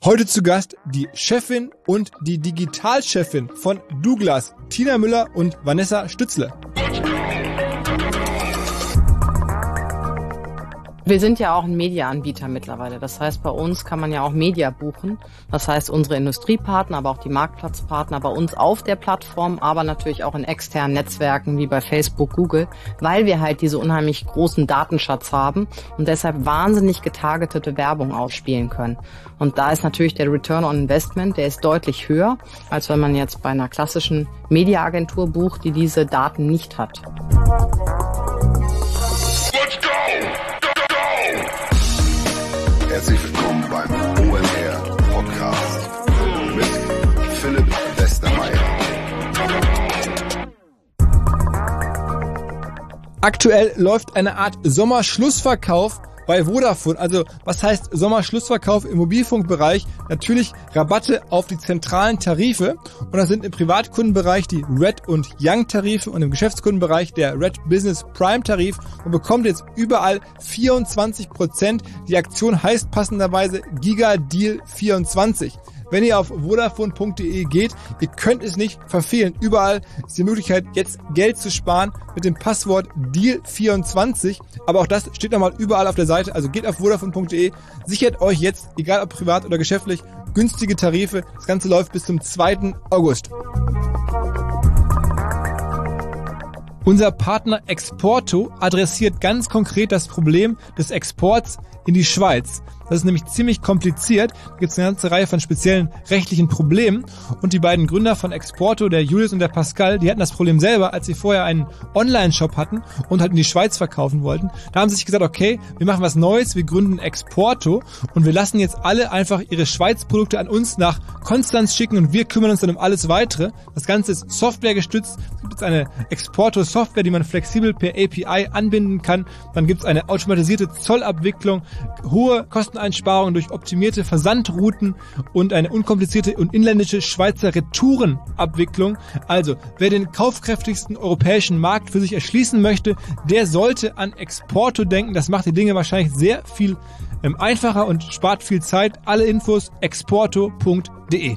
Heute zu Gast die Chefin und die Digitalchefin von Douglas, Tina Müller und Vanessa Stützle. Wir sind ja auch ein Media-Anbieter mittlerweile. Das heißt, bei uns kann man ja auch Media buchen. Das heißt, unsere Industriepartner, aber auch die Marktplatzpartner bei uns auf der Plattform, aber natürlich auch in externen Netzwerken wie bei Facebook, Google, weil wir halt diese unheimlich großen Datenschatz haben und deshalb wahnsinnig getargetete Werbung ausspielen können. Und da ist natürlich der Return on Investment, der ist deutlich höher, als wenn man jetzt bei einer klassischen Media-Agentur bucht, die diese Daten nicht hat. Herzlich willkommen beim OMR Podcast mit Philipp Westermeier. Aktuell läuft eine Art Sommerschlussverkauf bei Vodafone. Also was heißt Sommerschlussverkauf im Mobilfunkbereich? Natürlich Rabatte auf die zentralen Tarife. Und das sind im Privatkundenbereich die Red und Young Tarife und im Geschäftskundenbereich der Red Business Prime Tarif. Man bekommt jetzt überall 24%. Die Aktion heißt passenderweise Giga Deal 24. Wenn ihr auf vodafone.de geht, ihr könnt es nicht verfehlen. Überall ist die Möglichkeit, jetzt Geld zu sparen mit dem Passwort Deal24. Aber auch das steht nochmal überall auf der Seite. Also geht auf vodafone.de, sichert euch jetzt, egal ob privat oder geschäftlich, günstige Tarife. Das Ganze läuft bis zum 2. August. Unser Partner Exporto adressiert ganz konkret das Problem des Exports in die Schweiz. Das ist nämlich ziemlich kompliziert. Da gibt es eine ganze Reihe von speziellen rechtlichen Problemen. Und die beiden Gründer von Exporto, der Julius und der Pascal, die hatten das Problem selber, als sie vorher einen Online-Shop hatten und halt in die Schweiz verkaufen wollten. Da haben sie sich gesagt, okay, wir machen was Neues, wir gründen Exporto und wir lassen jetzt alle einfach ihre Schweiz-Produkte an uns nach Konstanz schicken und wir kümmern uns dann um alles Weitere. Das Ganze ist softwaregestützt. Es gibt jetzt eine Exporto-Software, die man flexibel per API anbinden kann. Dann gibt es eine automatisierte Zollabwicklung, hohe Kosteneinsparungen durch optimierte Versandrouten und eine unkomplizierte und inländische Schweizer Retourenabwicklung. Also, wer den kaufkräftigsten europäischen Markt für sich erschließen möchte, der sollte an Exporto denken. Das macht die Dinge wahrscheinlich sehr viel einfacher und spart viel Zeit. Alle Infos exporto.de.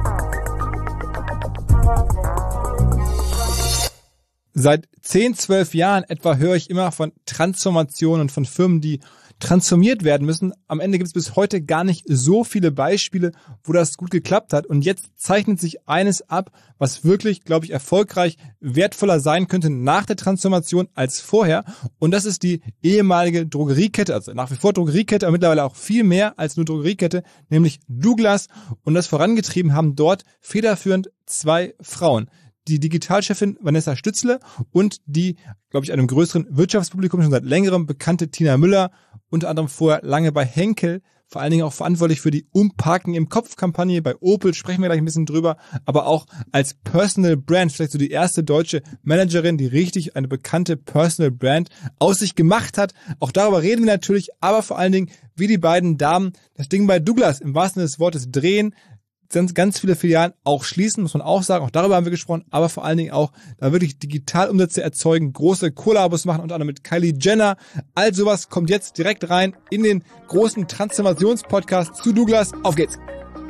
Seit 10, 12 Jahren etwa höre ich immer von Transformationen und von Firmen, die transformiert werden müssen. Am Ende gibt es bis heute gar nicht so viele Beispiele, wo das gut geklappt hat. Und jetzt zeichnet sich eines ab, was wirklich, glaube ich, erfolgreich wertvoller sein könnte nach der Transformation als vorher. Und das ist die ehemalige Drogeriekette, also nach wie vor Drogeriekette, aber mittlerweile auch viel mehr als nur Drogeriekette, nämlich Douglas. Und das vorangetrieben haben dort federführend 2 Frauen. Die Digitalchefin Vanessa Stützle und die, glaube ich, einem größeren Wirtschaftspublikum schon seit längerem bekannte Tina Müller, unter anderem vorher lange bei Henkel, vor allen Dingen auch verantwortlich für die Umparken im Kopf-Kampagne. Bei Opel sprechen wir gleich ein bisschen drüber, aber auch als Personal Brand, vielleicht so die erste deutsche Managerin, die richtig eine bekannte Personal Brand aus sich gemacht hat. Auch darüber reden wir natürlich, aber vor allen Dingen, wie die beiden Damen das Ding bei Douglas im wahrsten Sinne des Wortes drehen, ganz viele Filialen auch schließen, muss man auch sagen. Auch darüber haben wir gesprochen, aber vor allen Dingen auch da wirklich Digitalumsätze erzeugen, große Kollabos machen, unter anderem mit Kylie Jenner. All sowas kommt jetzt direkt rein in den großen Transformationspodcast zu Douglas. Auf geht's!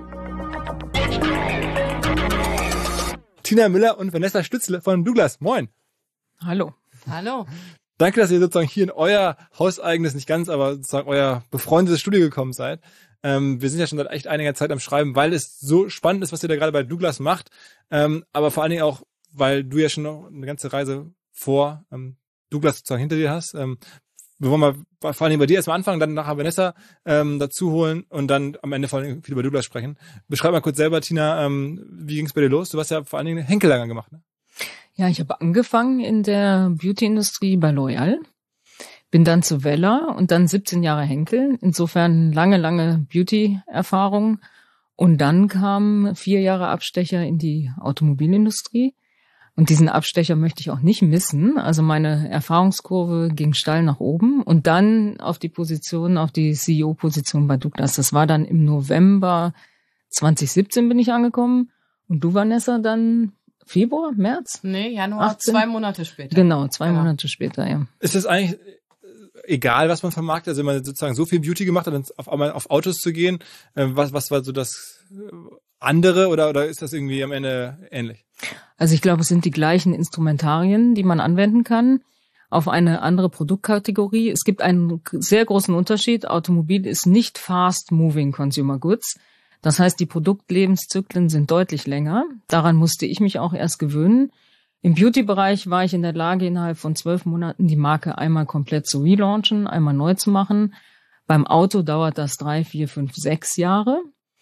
Tina Müller und Vanessa Stützle von Douglas. Moin! Hallo. Hallo. Danke, dass ihr sozusagen hier in euer hauseigenes, nicht ganz, aber sozusagen euer befreundetes Studio gekommen seid. Wir sind ja schon seit echt einiger Zeit am Schreiben, weil es so spannend ist, was ihr da gerade bei Douglas macht. Aber vor allen Dingen auch, weil du ja schon noch eine ganze Reise vor Douglas sozusagen hinter dir hast. Wir wollen mal vor allen Dingen bei dir erstmal anfangen, dann nachher Vanessa dazu holen und dann am Ende vor allen Dingen viel über Douglas sprechen. Beschreib mal kurz selber, Tina, wie ging es bei dir los? Du hast ja vor allen Dingen Henkel lange gemacht, ne? Ja, ich habe angefangen in der Beauty-Industrie bei L'Oréal, bin dann zu Wella und dann 17 Jahre Henkel. Insofern lange Beauty-Erfahrung. Und dann kamen 4 Jahre Abstecher in die Automobilindustrie. Und diesen Abstecher möchte ich auch nicht missen. Also meine Erfahrungskurve ging steil nach oben. Und dann auf die CEO-Position bei Douglas. Das war dann im November 2017 bin ich angekommen. Und du, Vanessa, dann Februar, März? Nee, Januar, 18? 2 Monate später. Genau, 2 Monate später, ja. Ist das eigentlich, egal, was man vermarktet? Also wenn man sozusagen so viel Beauty gemacht hat, dann auf einmal auf Autos zu gehen, was war so das andere oder ist das irgendwie am Ende ähnlich? Also ich glaube, es sind die gleichen Instrumentarien, die man anwenden kann auf eine andere Produktkategorie. Es gibt einen sehr großen Unterschied. Automobil ist nicht fast-moving Consumer Goods. Das heißt, die Produktlebenszyklen sind deutlich länger. Daran musste ich mich auch erst gewöhnen. Im Beauty-Bereich war ich in der Lage, innerhalb von 12 Monaten die Marke einmal komplett zu relaunchen, einmal neu zu machen. Beim Auto dauert das 3, 4, 5, 6 Jahre.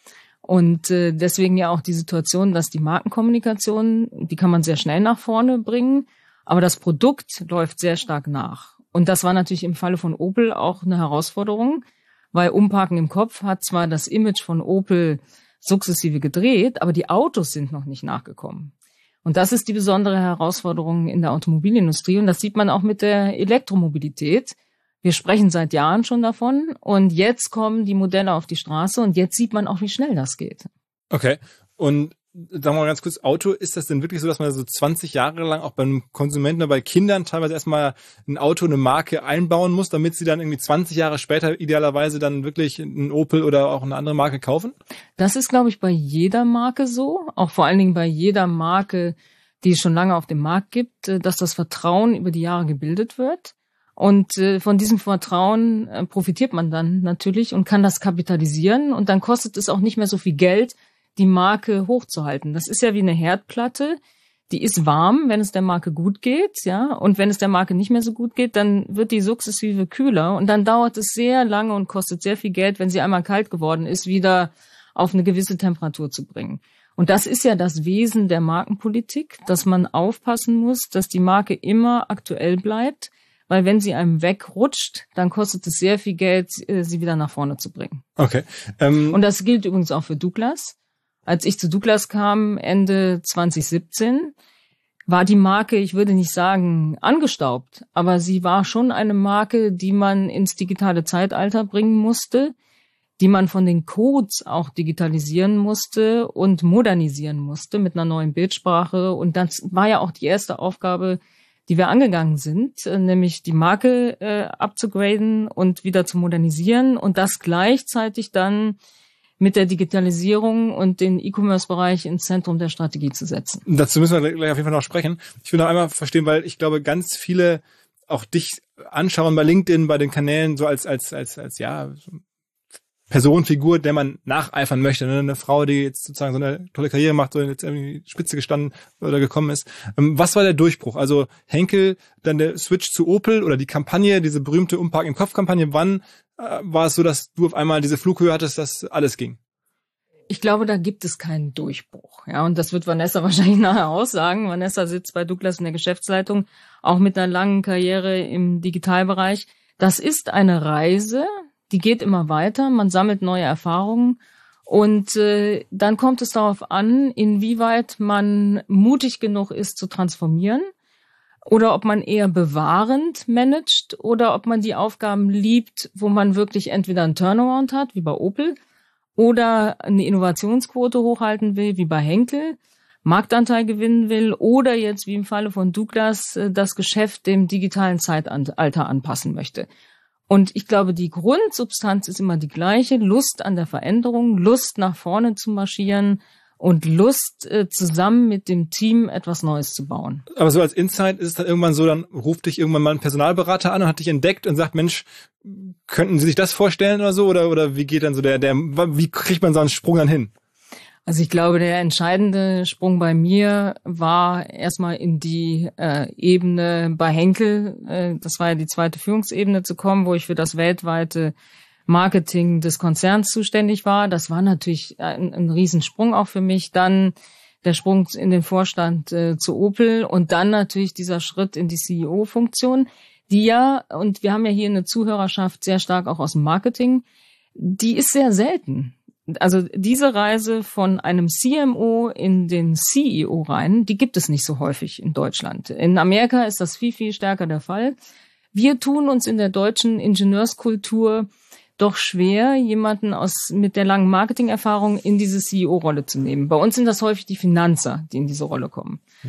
Und deswegen ja auch die Situation, dass die Markenkommunikation, die kann man sehr schnell nach vorne bringen, aber das Produkt läuft sehr stark nach. Und das war natürlich im Falle von Opel auch eine Herausforderung, weil Umparken im Kopf hat zwar das Image von Opel sukzessive gedreht, aber die Autos sind noch nicht nachgekommen. Und das ist die besondere Herausforderung in der Automobilindustrie. Und das sieht man auch mit der Elektromobilität. Wir sprechen seit Jahren schon davon. Und jetzt kommen die Modelle auf die Straße. Und jetzt sieht man auch, wie schnell das geht. Okay. Und sagen wir mal ganz kurz, Auto, ist das denn wirklich so, dass man so 20 Jahre lang auch beim Konsumenten oder bei Kindern teilweise erstmal ein Auto, eine Marke einbauen muss, damit sie dann irgendwie 20 Jahre später idealerweise dann wirklich einen Opel oder auch eine andere Marke kaufen? Das ist, glaube ich, bei jeder Marke so, auch vor allen Dingen bei jeder Marke, die es schon lange auf dem Markt gibt, dass das Vertrauen über die Jahre gebildet wird. Und von diesem Vertrauen profitiert man dann natürlich und kann das kapitalisieren. Und dann kostet es auch nicht mehr so viel Geld, die Marke hochzuhalten. Das ist ja wie eine Herdplatte, die ist warm, wenn es der Marke gut geht, ja, und wenn es der Marke nicht mehr so gut geht, dann wird die sukzessive kühler und dann dauert es sehr lange und kostet sehr viel Geld, wenn sie einmal kalt geworden ist, wieder auf eine gewisse Temperatur zu bringen. Und das ist ja das Wesen der Markenpolitik, dass man aufpassen muss, dass die Marke immer aktuell bleibt, weil wenn sie einem wegrutscht, dann kostet es sehr viel Geld, sie wieder nach vorne zu bringen. Okay. Und das gilt übrigens auch für Douglas. Als ich zu Douglas kam, Ende 2017, war die Marke, ich würde nicht sagen angestaubt, aber sie war schon eine Marke, die man ins digitale Zeitalter bringen musste, die man von den Codes auch digitalisieren musste und modernisieren musste mit einer neuen Bildsprache. Und das war ja auch die erste Aufgabe, die wir angegangen sind, nämlich die Marke abzugraden und wieder zu modernisieren und das gleichzeitig dann mit der Digitalisierung und den E-Commerce-Bereich ins Zentrum der Strategie zu setzen. Dazu müssen wir gleich auf jeden Fall noch sprechen. Ich will noch einmal verstehen, weil ich glaube, ganz viele auch dich anschauen bei LinkedIn, bei den Kanälen, so als ja, Personenfigur, der man nacheifern möchte. Ne? Eine Frau, die jetzt sozusagen so eine tolle Karriere macht, so jetzt irgendwie Spitze gestanden oder gekommen ist. Was war der Durchbruch? Also Henkel, dann der Switch zu Opel oder die Kampagne, diese berühmte Umparken im Kopf-Kampagne. Wann war es so, dass du auf einmal diese Flughöhe hattest, dass alles ging? Ich glaube, da gibt es keinen Durchbruch. Ja, und das wird Vanessa wahrscheinlich nachher aussagen. Vanessa sitzt bei Douglas in der Geschäftsleitung, auch mit einer langen Karriere im Digitalbereich. Das ist eine Reise, die geht immer weiter. Man sammelt neue Erfahrungen. Und dann kommt es darauf an, inwieweit man mutig genug ist, zu transformieren. Oder ob man eher bewahrend managt oder ob man die Aufgaben liebt, wo man wirklich entweder einen Turnaround hat, wie bei Opel, oder eine Innovationsquote hochhalten will, wie bei Henkel, Marktanteil gewinnen will oder jetzt wie im Falle von Douglas das Geschäft dem digitalen Zeitalter anpassen möchte. Und ich glaube, die Grundsubstanz ist immer die gleiche, Lust an der Veränderung, Lust nach vorne zu marschieren und Lust, zusammen mit dem Team etwas Neues zu bauen. Aber so als Insight ist es dann irgendwann so, dann ruft dich irgendwann mal ein Personalberater an und hat dich entdeckt und sagt, Mensch, könnten Sie sich das vorstellen oder so? Oder wie geht dann so wie kriegt man so einen Sprung dann hin? Also ich glaube, der entscheidende Sprung bei mir war erstmal in die Ebene bei Henkel, das war ja die zweite Führungsebene zu kommen, wo ich für das weltweite Marketing des Konzerns zuständig war. Das war natürlich ein Riesensprung auch für mich. Dann der Sprung in den Vorstand zu Opel und dann natürlich dieser Schritt in die CEO-Funktion, die ja, und wir haben ja hier eine Zuhörerschaft sehr stark auch aus dem Marketing, die ist sehr selten. Also diese Reise von einem CMO in den CEO rein, die gibt es nicht so häufig in Deutschland. In Amerika ist das viel, viel stärker der Fall. Wir tun uns in der deutschen Ingenieurskultur doch schwer, jemanden mit der langen Marketingerfahrung in diese CEO-Rolle zu nehmen. Bei uns sind das häufig die Finanzer, die in diese Rolle kommen.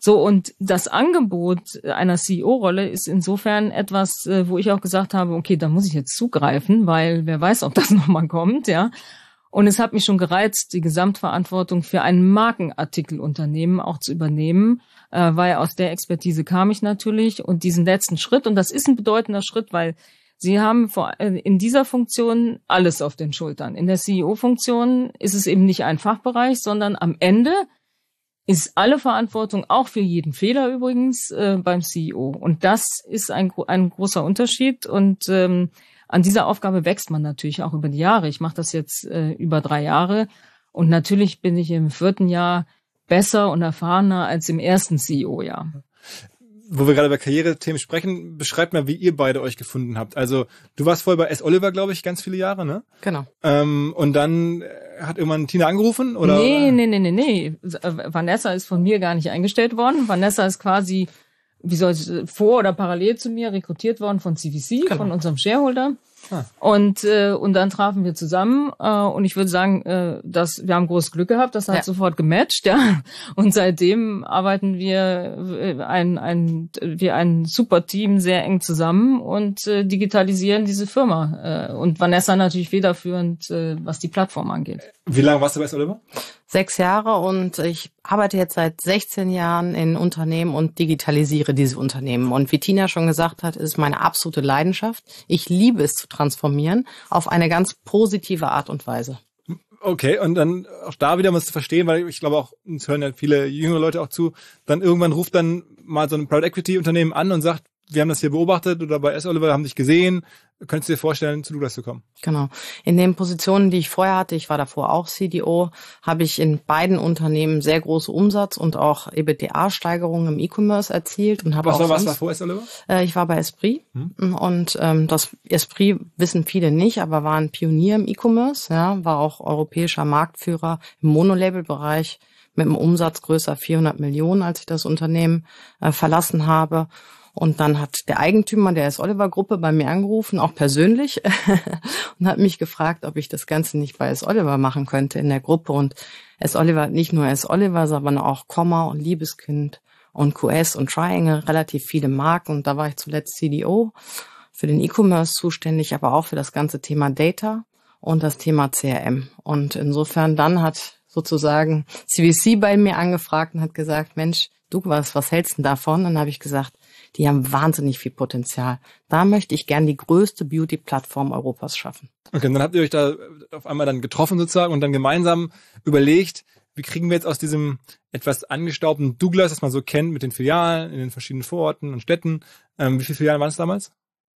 So, und das Angebot einer CEO-Rolle ist insofern etwas, wo ich auch gesagt habe, okay, da muss ich jetzt zugreifen, weil wer weiß, ob das nochmal kommt, ja. Und es hat mich schon gereizt, die Gesamtverantwortung für ein Markenartikelunternehmen auch zu übernehmen, weil aus der Expertise kam ich natürlich. Und diesen letzten Schritt, und das ist ein bedeutender Schritt, weil Sie haben in dieser Funktion alles auf den Schultern. In der CEO-Funktion ist es eben nicht ein Fachbereich, sondern am Ende ist alle Verantwortung, auch für jeden Fehler übrigens, beim CEO. Und das ist ein großer Unterschied. Und an dieser Aufgabe wächst man natürlich auch über die Jahre. Ich mache das jetzt über 3 Jahre. Und natürlich bin ich im 4. Jahr besser und erfahrener als im ersten CEO-Jahr. Wo wir gerade über Karrierethemen sprechen, beschreibt mal, wie ihr beide euch gefunden habt. Also du warst vorher bei S. Oliver, glaube ich, ganz viele Jahre, ne? Genau. Und dann hat irgendwann Tina angerufen, oder? Nee. Vanessa ist von mir gar nicht eingestellt worden. Vanessa ist quasi, vor oder parallel zu mir rekrutiert worden von CVC, genau, von unserem Shareholder. Und dann trafen wir zusammen und ich würde sagen, wir haben großes Glück gehabt, das hat sofort gematcht, ja. Und seitdem arbeiten wir wie ein super Team sehr eng zusammen und digitalisieren diese Firma. Und Vanessa natürlich federführend, was die Plattform angeht. Wie lange warst du bei S. Oliver? 6 Jahre und ich arbeite jetzt seit 16 Jahren in Unternehmen und digitalisiere diese Unternehmen. Und wie Tina schon gesagt hat, ist meine absolute Leidenschaft. Ich liebe es zu transformieren auf eine ganz positive Art und Weise. Okay, und dann auch da wieder muss zu verstehen, weil ich glaube auch, uns hören ja viele jüngere Leute auch zu, dann irgendwann ruft dann mal so ein Private Equity Unternehmen an und sagt, wir haben das hier beobachtet oder bei S. Oliver haben dich gesehen. Könntest du dir vorstellen, zu Douglas zu kommen? Genau. In den Positionen, die ich vorher hatte, ich war davor auch CDO, habe ich in beiden Unternehmen sehr große Umsatz- und auch EBITDA-Steigerungen im E-Commerce erzielt. Und was war vor S. Oliver? Ich war bei Esprit. Und das Esprit wissen viele nicht, aber war ein Pionier im E-Commerce. Ja, war auch europäischer Marktführer im Monolabel-Bereich mit einem Umsatz größer 400 Millionen, als ich das Unternehmen verlassen habe. Und dann hat der Eigentümer der S. Oliver Gruppe bei mir angerufen, auch persönlich, und hat mich gefragt, ob ich das Ganze nicht bei S. Oliver machen könnte in der Gruppe. Und S. Oliver, nicht nur S. Oliver, sondern auch Komma und Liebeskind und QS und Triangle, relativ viele Marken. Und da war ich zuletzt CDO, für den E-Commerce zuständig, aber auch für das ganze Thema Data und das Thema CRM. Und insofern dann hat sozusagen CVC bei mir angefragt und hat gesagt, Mensch, Douglas, was hältst du davon? Und dann habe ich gesagt, die haben wahnsinnig viel Potenzial. Da möchte ich gern die größte Beauty-Plattform Europas schaffen. Okay, und dann habt ihr euch da auf einmal dann getroffen sozusagen und dann gemeinsam überlegt, wie kriegen wir jetzt aus diesem etwas angestaubten Douglas, das man so kennt, mit den Filialen in den verschiedenen Vororten und Städten. Wie viele Filialen waren es damals?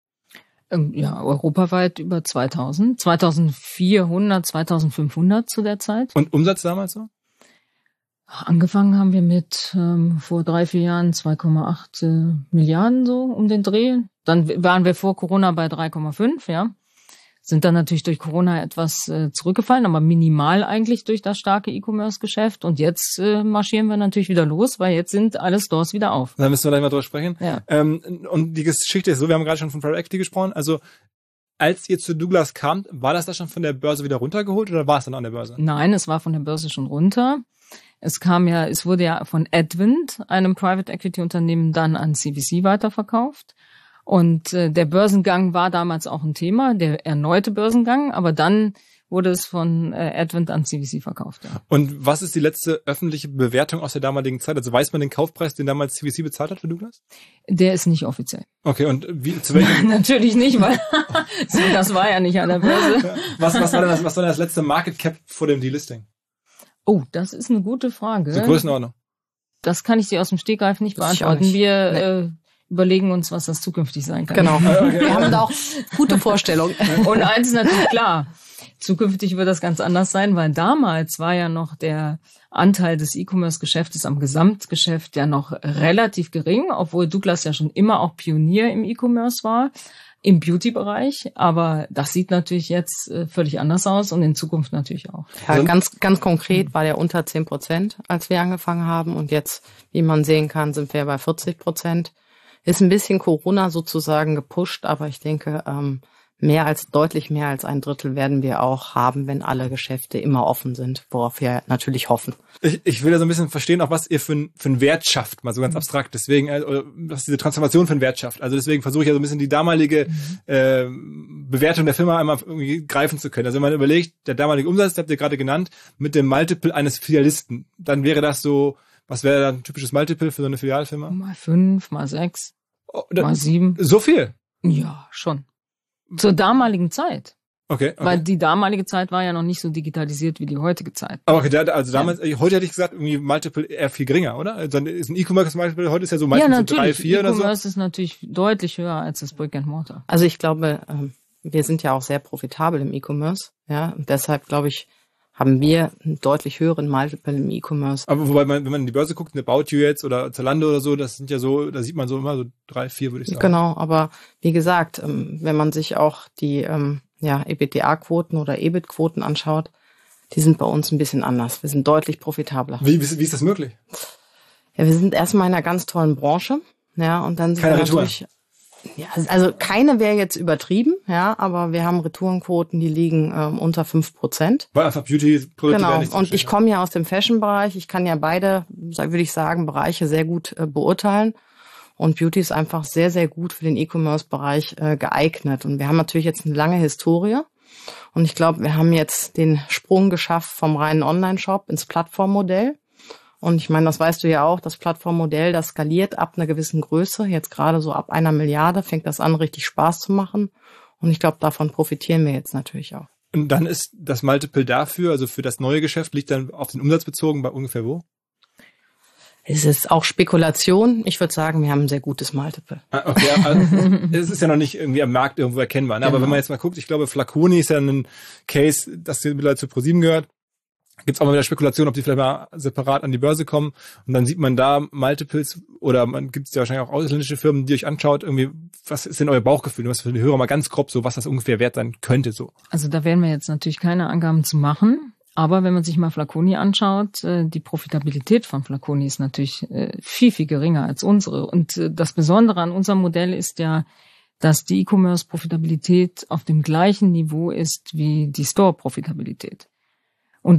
Ja, europaweit über 2000, 2400, 2500 zu der Zeit. Und Umsatz damals so? Angefangen haben wir mit vor 3-4 Jahren 2,8 Milliarden so um den Dreh. Dann waren wir vor Corona bei 3,5, ja. Sind dann natürlich durch Corona etwas zurückgefallen, aber minimal eigentlich durch das starke E-Commerce-Geschäft. Und jetzt marschieren wir natürlich wieder los, weil jetzt sind alle Stores wieder auf. Da müssen wir gleich mal drüber sprechen. Ja. Und die Geschichte ist so, wir haben gerade schon von Private Equity gesprochen, also als ihr zu Douglas kamt, war das da schon von der Börse wieder runtergeholt oder war es dann an der Börse? Nein, es war von der Börse schon runter. Es wurde ja von Advent, einem Private Equity Unternehmen, dann an CVC weiterverkauft. Und der Börsengang war damals auch ein Thema, der erneute Börsengang, aber dann wurde es von Advent an CVC verkauft. Ja. Und was ist die letzte öffentliche Bewertung aus der damaligen Zeit? Also weiß man den Kaufpreis, den damals CVC bezahlt hat für Douglas? Der ist nicht offiziell. Okay, und zu welchem? Natürlich nicht, weil das war ja nicht an der Börse. Was war denn das letzte Market Cap vor dem Delisting? Oh, das ist eine gute Frage. So Größenordnung. Das kann ich dir aus dem Stegreif nicht beantworten. Wir überlegen uns, was das zukünftig sein kann. Genau. Wir haben da auch gute Vorstellungen. Und eins ist natürlich klar. Zukünftig wird das ganz anders sein, weil damals war ja noch der Anteil des E-Commerce-Geschäftes am Gesamtgeschäft ja noch relativ gering, obwohl Douglas ja schon immer auch Pionier im E-Commerce war, im Beauty-Bereich. Aber das sieht natürlich jetzt völlig anders aus und in Zukunft natürlich auch. Ja, ganz konkret war der unter 10%, als wir angefangen haben. Und jetzt, wie man sehen kann, sind wir bei 40%. Ist ein bisschen Corona sozusagen gepusht, aber ich denke, deutlich mehr als 1/3 werden wir auch haben, wenn alle Geschäfte immer offen sind, worauf wir natürlich hoffen. Ich will ja so ein bisschen verstehen, auch was ihr für einen Wert schafft, mal so ganz abstrakt. Deswegen, was diese Transformation für einen Wert schafft. Also deswegen versuche ich ja so ein bisschen die damalige Bewertung der Firma einmal irgendwie greifen zu können. Also wenn man überlegt, der damalige Umsatz, den habt ihr gerade genannt, mit dem Multiple eines Filialisten, dann wäre das so, was wäre da ein typisches Multiple für so eine Filialfirma? Mal 5, mal 6, mal 7. So viel? Ja, schon. Zur damaligen Zeit. Okay. Weil die damalige Zeit war ja noch nicht so digitalisiert wie die heutige Zeit. Aber okay, also damals, heute hätte ich gesagt, irgendwie Multiple eher viel geringer, oder? Also dann ist ein E-Commerce Multiple, heute ist ja so meistens so 3, 4 oder so. E-Commerce ist natürlich deutlich höher als das Brick and Mortar. Also ich glaube, wir sind ja auch sehr profitabel im E-Commerce, ja. Und deshalb, glaube ich, haben wir einen deutlich höheren Multiple im E-Commerce. Aber wobei wenn man in die Börse guckt, eine About You jetzt oder Zalando oder so, das sind ja so, da sieht man so immer so 3, 4, würde ich sagen. Genau, aber wie gesagt, wenn man sich auch die EBITDA-Quoten oder EBIT-Quoten anschaut, die sind bei uns ein bisschen anders. Wir sind deutlich profitabler. Wie ist das möglich? Ja, wir sind erstmal in einer ganz tollen Branche, ja, und dann sind keine wir natürlich. Ja, also keine wäre jetzt übertrieben, ja, aber wir haben Retourenquoten, die liegen unter 5%. Weil einfach Beauty-Produkte genau. werden nicht so Und schön. ich komme ja aus dem Fashion-Bereich. Ich kann ja beide, würde ich sagen, Bereiche sehr gut beurteilen. Und Beauty ist einfach sehr, sehr gut für den E-Commerce-Bereich geeignet. Und wir haben natürlich jetzt eine lange Historie. Und ich glaube, wir haben jetzt den Sprung geschafft vom reinen Online-Shop ins Plattformmodell. Und ich meine, das weißt du ja auch, das Plattformmodell, das skaliert ab einer gewissen Größe. Jetzt gerade so ab 1 Milliarde fängt das an, richtig Spaß zu machen. Und ich glaube, davon profitieren wir jetzt natürlich auch. Und dann ist das Multiple dafür, also für das neue Geschäft, liegt dann auf den Umsatz bezogen bei ungefähr wo? Es ist auch Spekulation. Ich würde sagen, wir haben ein sehr gutes Multiple. Okay, also, es ist ja noch nicht irgendwie am Markt irgendwo erkennbar. Ne? Aber wenn man jetzt mal guckt, ich glaube, Flaconi ist ja ein Case, das mittlerweile zu ProSieben gehört. Gibt's auch mal wieder Spekulation, ob die vielleicht mal separat an die Börse kommen. Und dann sieht man da Multiples oder man gibt's ja wahrscheinlich auch ausländische Firmen, die euch anschaut. Irgendwie, was ist denn euer Bauchgefühl? Was für die Hörer mal ganz grob so, was das ungefähr wert sein könnte so. Also da werden wir jetzt natürlich keine Angaben zu machen. Aber wenn man sich mal Flaconi anschaut, die Profitabilität von Flaconi ist natürlich viel, viel geringer als unsere. Und das Besondere an unserem Modell ist ja, dass die E-Commerce-Profitabilität auf dem gleichen Niveau ist wie die Store-Profitabilität. Und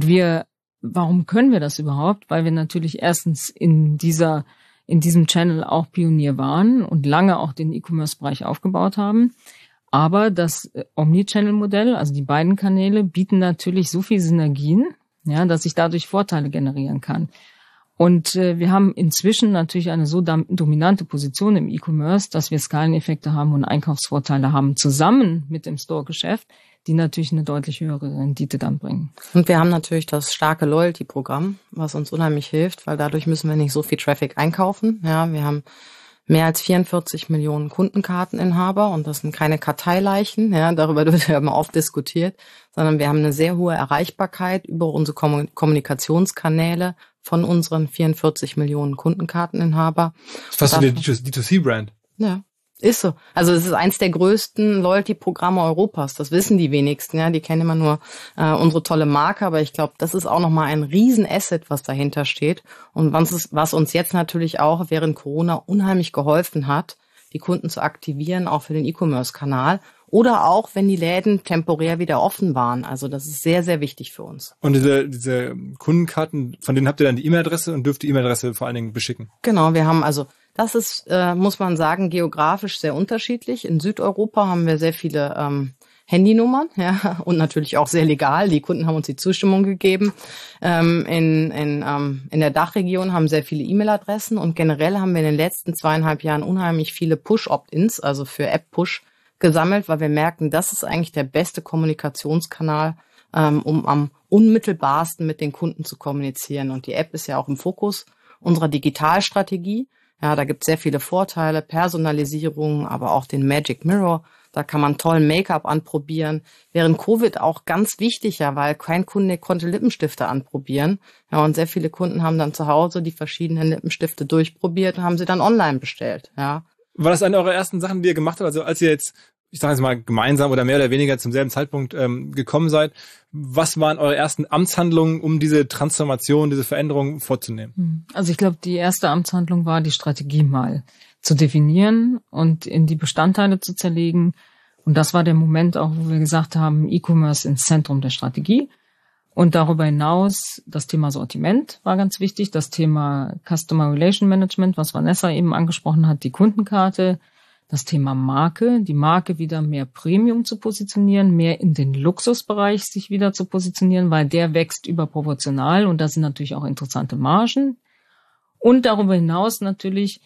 warum können wir das überhaupt? Weil wir natürlich erstens in diesem Channel auch Pionier waren und lange auch den E-Commerce-Bereich aufgebaut haben. Aber das Omnichannel-Modell, also die beiden Kanäle, bieten natürlich so viel Synergien, ja, dass ich dadurch Vorteile generieren kann. Und wir haben inzwischen natürlich eine so dominante Position im E-Commerce, dass wir Skaleneffekte haben und Einkaufsvorteile haben, zusammen mit dem Store-Geschäft, die natürlich eine deutlich höhere Rendite dann bringen. Und wir haben natürlich das starke Loyalty-Programm, was uns unheimlich hilft, weil dadurch müssen wir nicht so viel Traffic einkaufen. Ja, wir haben mehr als 44 Millionen Kundenkarteninhaber und das sind keine Karteileichen, ja, darüber wird ja immer oft diskutiert, sondern wir haben eine sehr hohe Erreichbarkeit über unsere Kommunikationskanäle von unseren 44 Millionen Kundenkarteninhaber. Das ist fast wie der D2C-Brand. Ja. Ist so. Also es ist eins der größten Loyalty-Programme Europas. Das wissen die wenigsten. Ja, die kennen immer nur unsere tolle Marke, aber ich glaube, das ist auch nochmal ein Riesen-Asset, was dahinter steht und was uns jetzt natürlich auch während Corona unheimlich geholfen hat, die Kunden zu aktivieren, auch für den E-Commerce-Kanal oder auch, wenn die Läden temporär wieder offen waren. Also das ist sehr, sehr wichtig für uns. Und diese Kundenkarten, von denen habt ihr dann die E-Mail-Adresse und dürft die E-Mail-Adresse vor allen Dingen beschicken? Genau, wir haben also das ist, muss man sagen, geografisch sehr unterschiedlich. In Südeuropa haben wir sehr viele Handynummern, ja, und natürlich auch sehr legal. Die Kunden haben uns die Zustimmung gegeben. In der Dachregion haben sehr viele E-Mail-Adressen und generell haben wir in den letzten 2,5 Jahren unheimlich viele Push-Opt-ins, also für App-Push, gesammelt, weil wir merken, das ist eigentlich der beste Kommunikationskanal, um am unmittelbarsten mit den Kunden zu kommunizieren. Und die App ist ja auch im Fokus unserer Digitalstrategie. Ja, da gibt es sehr viele Vorteile, Personalisierung, aber auch den Magic Mirror. Da kann man tollen Make-up anprobieren. Während Covid auch ganz wichtig, ja, weil kein Kunde konnte Lippenstifte anprobieren. Ja, und sehr viele Kunden haben dann zu Hause die verschiedenen Lippenstifte durchprobiert und haben sie dann online bestellt, ja. War das eine eurer ersten Sachen, die ihr gemacht habt? Also als ihr jetzt, ich sage jetzt mal gemeinsam oder mehr oder weniger zum selben Zeitpunkt gekommen seid, was waren eure ersten Amtshandlungen, um diese Transformation, diese Veränderung vorzunehmen? Also ich glaube, die erste Amtshandlung war, die Strategie mal zu definieren und in die Bestandteile zu zerlegen Und das war der Moment auch, wo wir gesagt haben, E-Commerce ins Zentrum der Strategie. Und darüber hinaus das Thema Sortiment war ganz wichtig, das Thema Customer Relation Management, was Vanessa eben angesprochen hat, die Kundenkarte, das Thema Marke, die Marke wieder mehr Premium zu positionieren, mehr in den Luxusbereich sich wieder zu positionieren, weil der wächst überproportional und da sind natürlich auch interessante Margen. Und darüber hinaus natürlich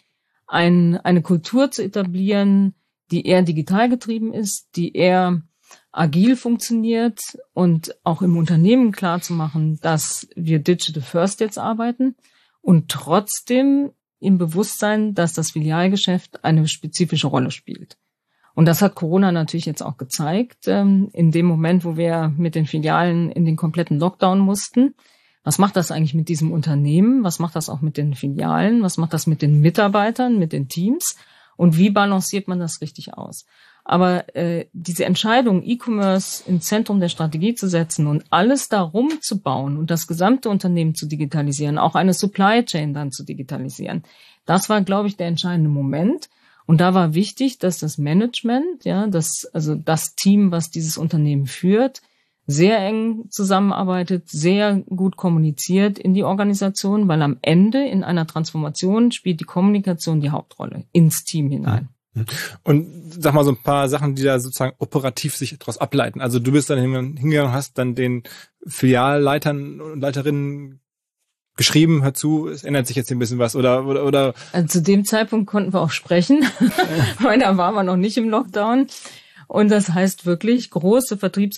eine Kultur zu etablieren, die eher digital getrieben ist, die eher agil funktioniert und auch im Unternehmen klar zu machen, dass wir Digital First jetzt arbeiten und trotzdem im Bewusstsein, dass das Filialgeschäft eine spezifische Rolle spielt. Und das hat Corona natürlich jetzt auch gezeigt, in dem Moment, wo wir mit den Filialen in den kompletten Lockdown mussten. Was macht das eigentlich mit diesem Unternehmen? Was macht das auch mit den Filialen? Was macht das mit den Mitarbeitern, mit den Teams? Und wie balanciert man das richtig aus? Aber diese Entscheidung, E-Commerce ins Zentrum der Strategie zu setzen und alles darum zu bauen und das gesamte Unternehmen zu digitalisieren, auch eine Supply Chain dann zu digitalisieren, das war, glaube ich, der entscheidende Moment. Und da war wichtig, dass das Management, das Team, was dieses Unternehmen führt, sehr eng zusammenarbeitet, sehr gut kommuniziert in die Organisation, weil am Ende in einer Transformation spielt die Kommunikation die Hauptrolle ins Team hinein. Und sag mal so ein paar Sachen, die da sozusagen operativ sich daraus ableiten. Also du bist dann hingegangen und hast dann den Filialleitern und Leiterinnen geschrieben, hör zu, es ändert sich jetzt ein bisschen was oder. Also zu dem Zeitpunkt konnten wir auch sprechen, weil da waren wir noch nicht im Lockdown. Und das heißt wirklich große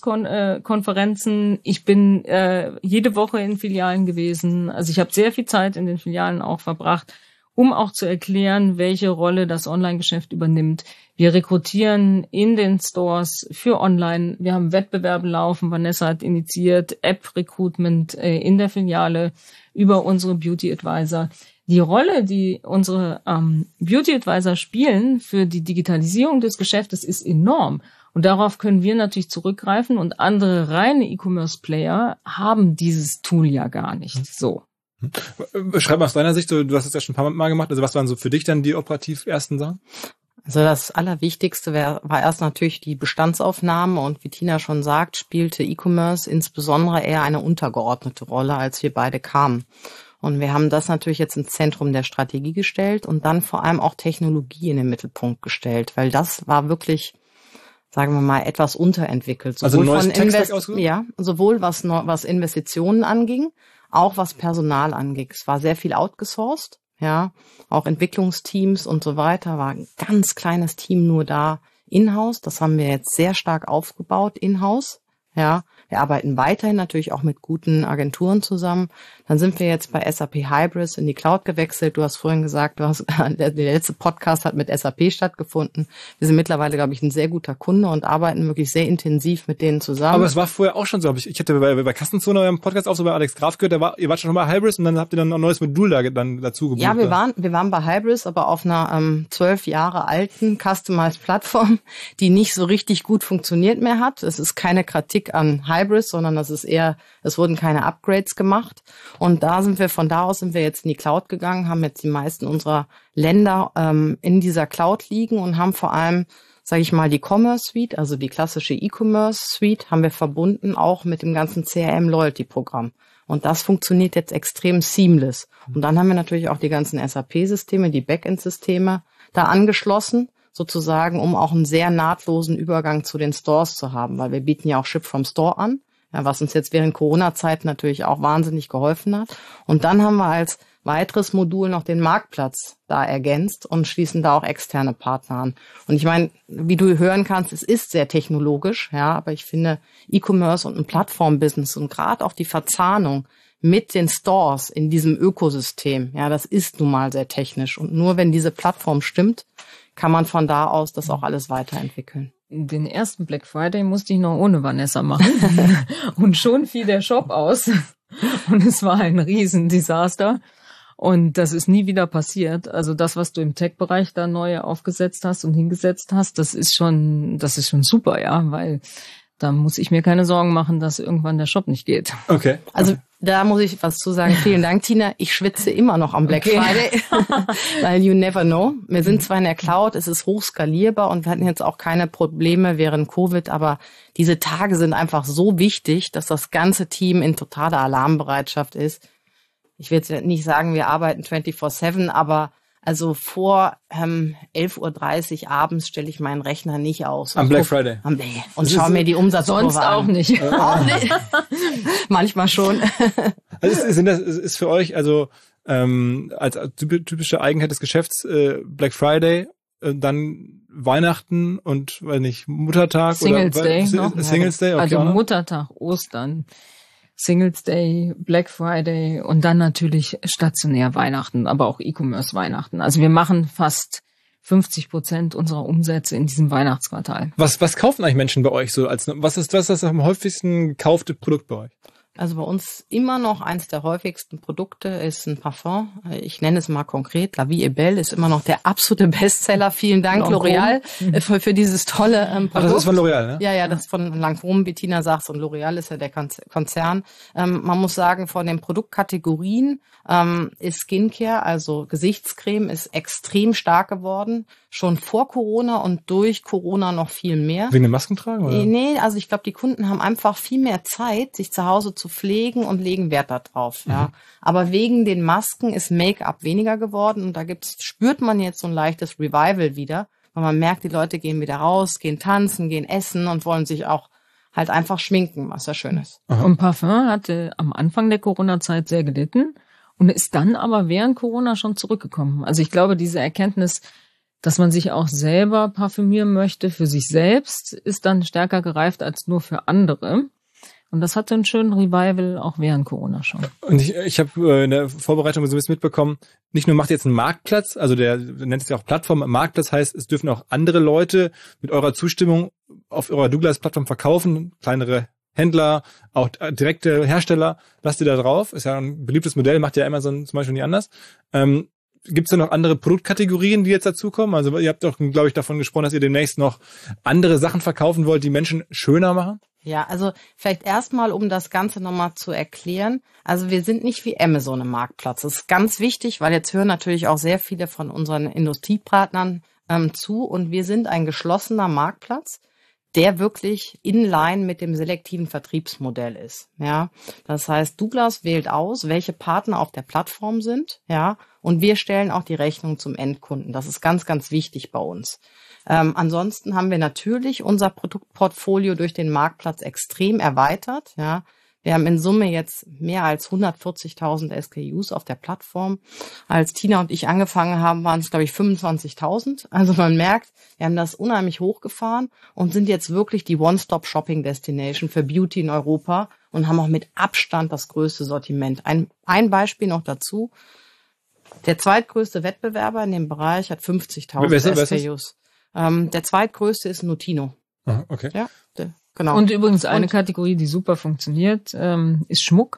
Vertriebskonferenzen. Ich bin jede Woche in Filialen gewesen. Also ich habe sehr viel Zeit in den Filialen auch verbracht, um auch zu erklären, welche Rolle das Online-Geschäft übernimmt. Wir rekrutieren in den Stores für Online. Wir haben Wettbewerbe laufen. Vanessa hat initiiert App-Recruitment in der Filiale über unsere Beauty Advisor. Die Rolle, die unsere Beauty Advisor spielen für die Digitalisierung des Geschäftes, ist enorm. Und darauf können wir natürlich zurückgreifen. Und andere reine E-Commerce-Player haben dieses Tool ja gar nicht so. Beschreib mal aus deiner Sicht, du hast es ja schon ein paar Mal gemacht, also was waren so für dich dann die operativ ersten Sachen? Also das Allerwichtigste war erst natürlich die Bestandsaufnahme und wie Tina schon sagt, spielte E-Commerce insbesondere eher eine untergeordnete Rolle, als wir beide kamen. Und wir haben das natürlich jetzt ins Zentrum der Strategie gestellt und dann vor allem auch Technologie in den Mittelpunkt gestellt, weil das war wirklich, sagen wir mal, etwas unterentwickelt. Sowohl also ein neues Tech-Stack ausgesucht? Ja, sowohl was Investitionen anging, auch was Personal anging. Es war sehr viel outgesourced, ja, auch Entwicklungsteams und so weiter, war ein ganz kleines Team nur da in-house. Das haben wir jetzt sehr stark aufgebaut in-house, ja. Wir arbeiten weiterhin natürlich auch mit guten Agenturen zusammen. Dann sind wir jetzt bei SAP Hybris in die Cloud gewechselt. Du hast vorhin gesagt, der letzte Podcast hat mit SAP stattgefunden. Wir sind mittlerweile, glaube ich, ein sehr guter Kunde und arbeiten wirklich sehr intensiv mit denen zusammen. Aber es war vorher auch schon so, ich hatte bei Kassenzone eurem Podcast auch so bei Alex Graf gehört, ihr wart schon mal bei Hybris und dann habt ihr dann ein neues Modul dann dazu gebucht. Ja, wir waren bei Hybris, aber auf einer 12 Jahre alten Customized-Plattform, die nicht so richtig gut funktioniert mehr hat. Es ist keine Kritik an Hybris, sondern es wurden keine Upgrades gemacht. Und von da aus sind wir jetzt in die Cloud gegangen, haben jetzt die meisten unserer Länder in dieser Cloud liegen und haben vor allem, sage ich mal, die Commerce Suite, also die klassische E-Commerce Suite, haben wir verbunden auch mit dem ganzen CRM-Loyalty-Programm. Und das funktioniert jetzt extrem seamless. Und dann haben wir natürlich auch die ganzen SAP-Systeme, die Backend-Systeme da angeschlossen, sozusagen, um auch einen sehr nahtlosen Übergang zu den Stores zu haben, weil wir bieten ja auch Ship from Store an, ja, was uns jetzt während Corona-Zeit natürlich auch wahnsinnig geholfen hat. Und dann haben wir als weiteres Modul noch den Marktplatz da ergänzt und schließen da auch externe Partner an. Und ich meine, wie du hören kannst, es ist sehr technologisch, ja, aber ich finde E-Commerce und ein Plattform-Business und gerade auch die Verzahnung mit den Stores in diesem Ökosystem, ja, das ist nun mal sehr technisch. Und nur wenn diese Plattform stimmt, kann man von da aus das auch alles weiterentwickeln. Den ersten Black Friday musste ich noch ohne Vanessa machen. Und schon fiel der Shop aus. Und es war ein Riesendesaster. Und das ist nie wieder passiert. Also das, was du im Tech-Bereich da neu aufgesetzt hast und hingesetzt hast, das ist schon super, ja, weil da muss ich mir keine Sorgen machen, dass irgendwann der Shop nicht geht. Okay. Also Da muss ich was zu sagen. Vielen Dank, Tina. Ich schwitze immer noch am Black Friday, weil you never know. Wir sind zwar in der Cloud, es ist hochskalierbar und wir hatten jetzt auch keine Probleme während Covid, aber diese Tage sind einfach so wichtig, dass das ganze Team in totaler Alarmbereitschaft ist. Ich will jetzt nicht sagen, wir arbeiten 24/7, aber also vor 11:30 Uhr abends stelle ich meinen Rechner nicht aus. Am Black Friday. Und schaue mir die Umsatzkurve Sonst auch an. nicht. Auch nicht. Manchmal schon. Also ist für euch also als typische Eigenheit des Geschäfts Black Friday, dann Weihnachten und weiß nicht Muttertag Singles oder Day noch. Singles Day, okay, also Muttertag, Ostern, Singles Day, Black Friday und dann natürlich stationär Weihnachten, aber auch E-Commerce Weihnachten. Also wir machen fast 50% unserer Umsätze in diesem Weihnachtsquartal. Was kaufen eigentlich Menschen bei euch so was ist das am häufigsten gekaufte Produkt bei euch? Also bei uns immer noch eins der häufigsten Produkte ist ein Parfum. Ich nenne es mal konkret. La Vie est Belle ist immer noch der absolute Bestseller. Vielen Dank, L'Oréal, für dieses tolle Produkt. Das ist von L'Oréal, ne? Ja, das ist von Lancôme, wie Tina sagt. Und L'Oréal ist ja der Konzern. Man muss sagen, von den Produktkategorien ist Skincare, also Gesichtscreme, ist extrem stark geworden. Schon vor Corona und durch Corona noch viel mehr. Wegen dem Maskentragen, oder? Nee, also ich glaube, die Kunden haben einfach viel mehr Zeit, sich zu Hause zu pflegen und legen Wert darauf. Ja. Aber wegen den Masken ist Make-up weniger geworden und da spürt man jetzt so ein leichtes Revival wieder, weil man merkt, die Leute gehen wieder raus, gehen tanzen, gehen essen und wollen sich auch halt einfach schminken, was ja schön ist. Und Parfum hatte am Anfang der Corona-Zeit sehr gelitten und ist dann aber während Corona schon zurückgekommen. Also ich glaube, diese Erkenntnis, dass man sich auch selber parfümieren möchte für sich selbst, ist dann stärker gereift als nur für andere. Und das hatte einen schönen Revival auch während Corona schon. Und ich habe in der Vorbereitung so ein bisschen mitbekommen, nicht nur macht ihr jetzt einen Marktplatz, also der nennt es ja auch Plattform, Marktplatz heißt, es dürfen auch andere Leute mit eurer Zustimmung auf eurer Douglas-Plattform verkaufen, kleinere Händler, auch direkte Hersteller, lasst ihr da drauf, ist ja ein beliebtes Modell, macht ja Amazon zum Beispiel nicht anders. Gibt es da noch andere Produktkategorien, die jetzt dazukommen? Also ihr habt doch, glaube ich, davon gesprochen, dass ihr demnächst noch andere Sachen verkaufen wollt, die Menschen schöner machen? Ja, also vielleicht erstmal, um das Ganze nochmal zu erklären. Also wir sind nicht wie Amazon im Marktplatz. Das ist ganz wichtig, weil jetzt hören natürlich auch sehr viele von unseren Industriepartnern zu. Und wir sind ein geschlossener Marktplatz, der wirklich inline mit dem selektiven Vertriebsmodell ist. Ja, das heißt, Douglas wählt aus, welche Partner auf der Plattform sind. Ja, und wir stellen auch die Rechnung zum Endkunden. Das ist ganz, ganz wichtig bei uns. Ansonsten haben wir natürlich unser Produktportfolio durch den Marktplatz extrem erweitert. Ja, wir haben in Summe jetzt mehr als 140.000 SKUs auf der Plattform. Als Tina und ich angefangen haben, waren es, glaube ich, 25.000. Also man merkt, wir haben das unheimlich hochgefahren und sind jetzt wirklich die One-Stop-Shopping-Destination für Beauty in Europa und haben auch mit Abstand das größte Sortiment. Ein Beispiel noch dazu. Der zweitgrößte Wettbewerber in dem Bereich hat 50.000 SKUs. Der zweitgrößte ist Notino. Aha, okay. Ja, genau. Und übrigens eine Kategorie, die super funktioniert, ist Schmuck.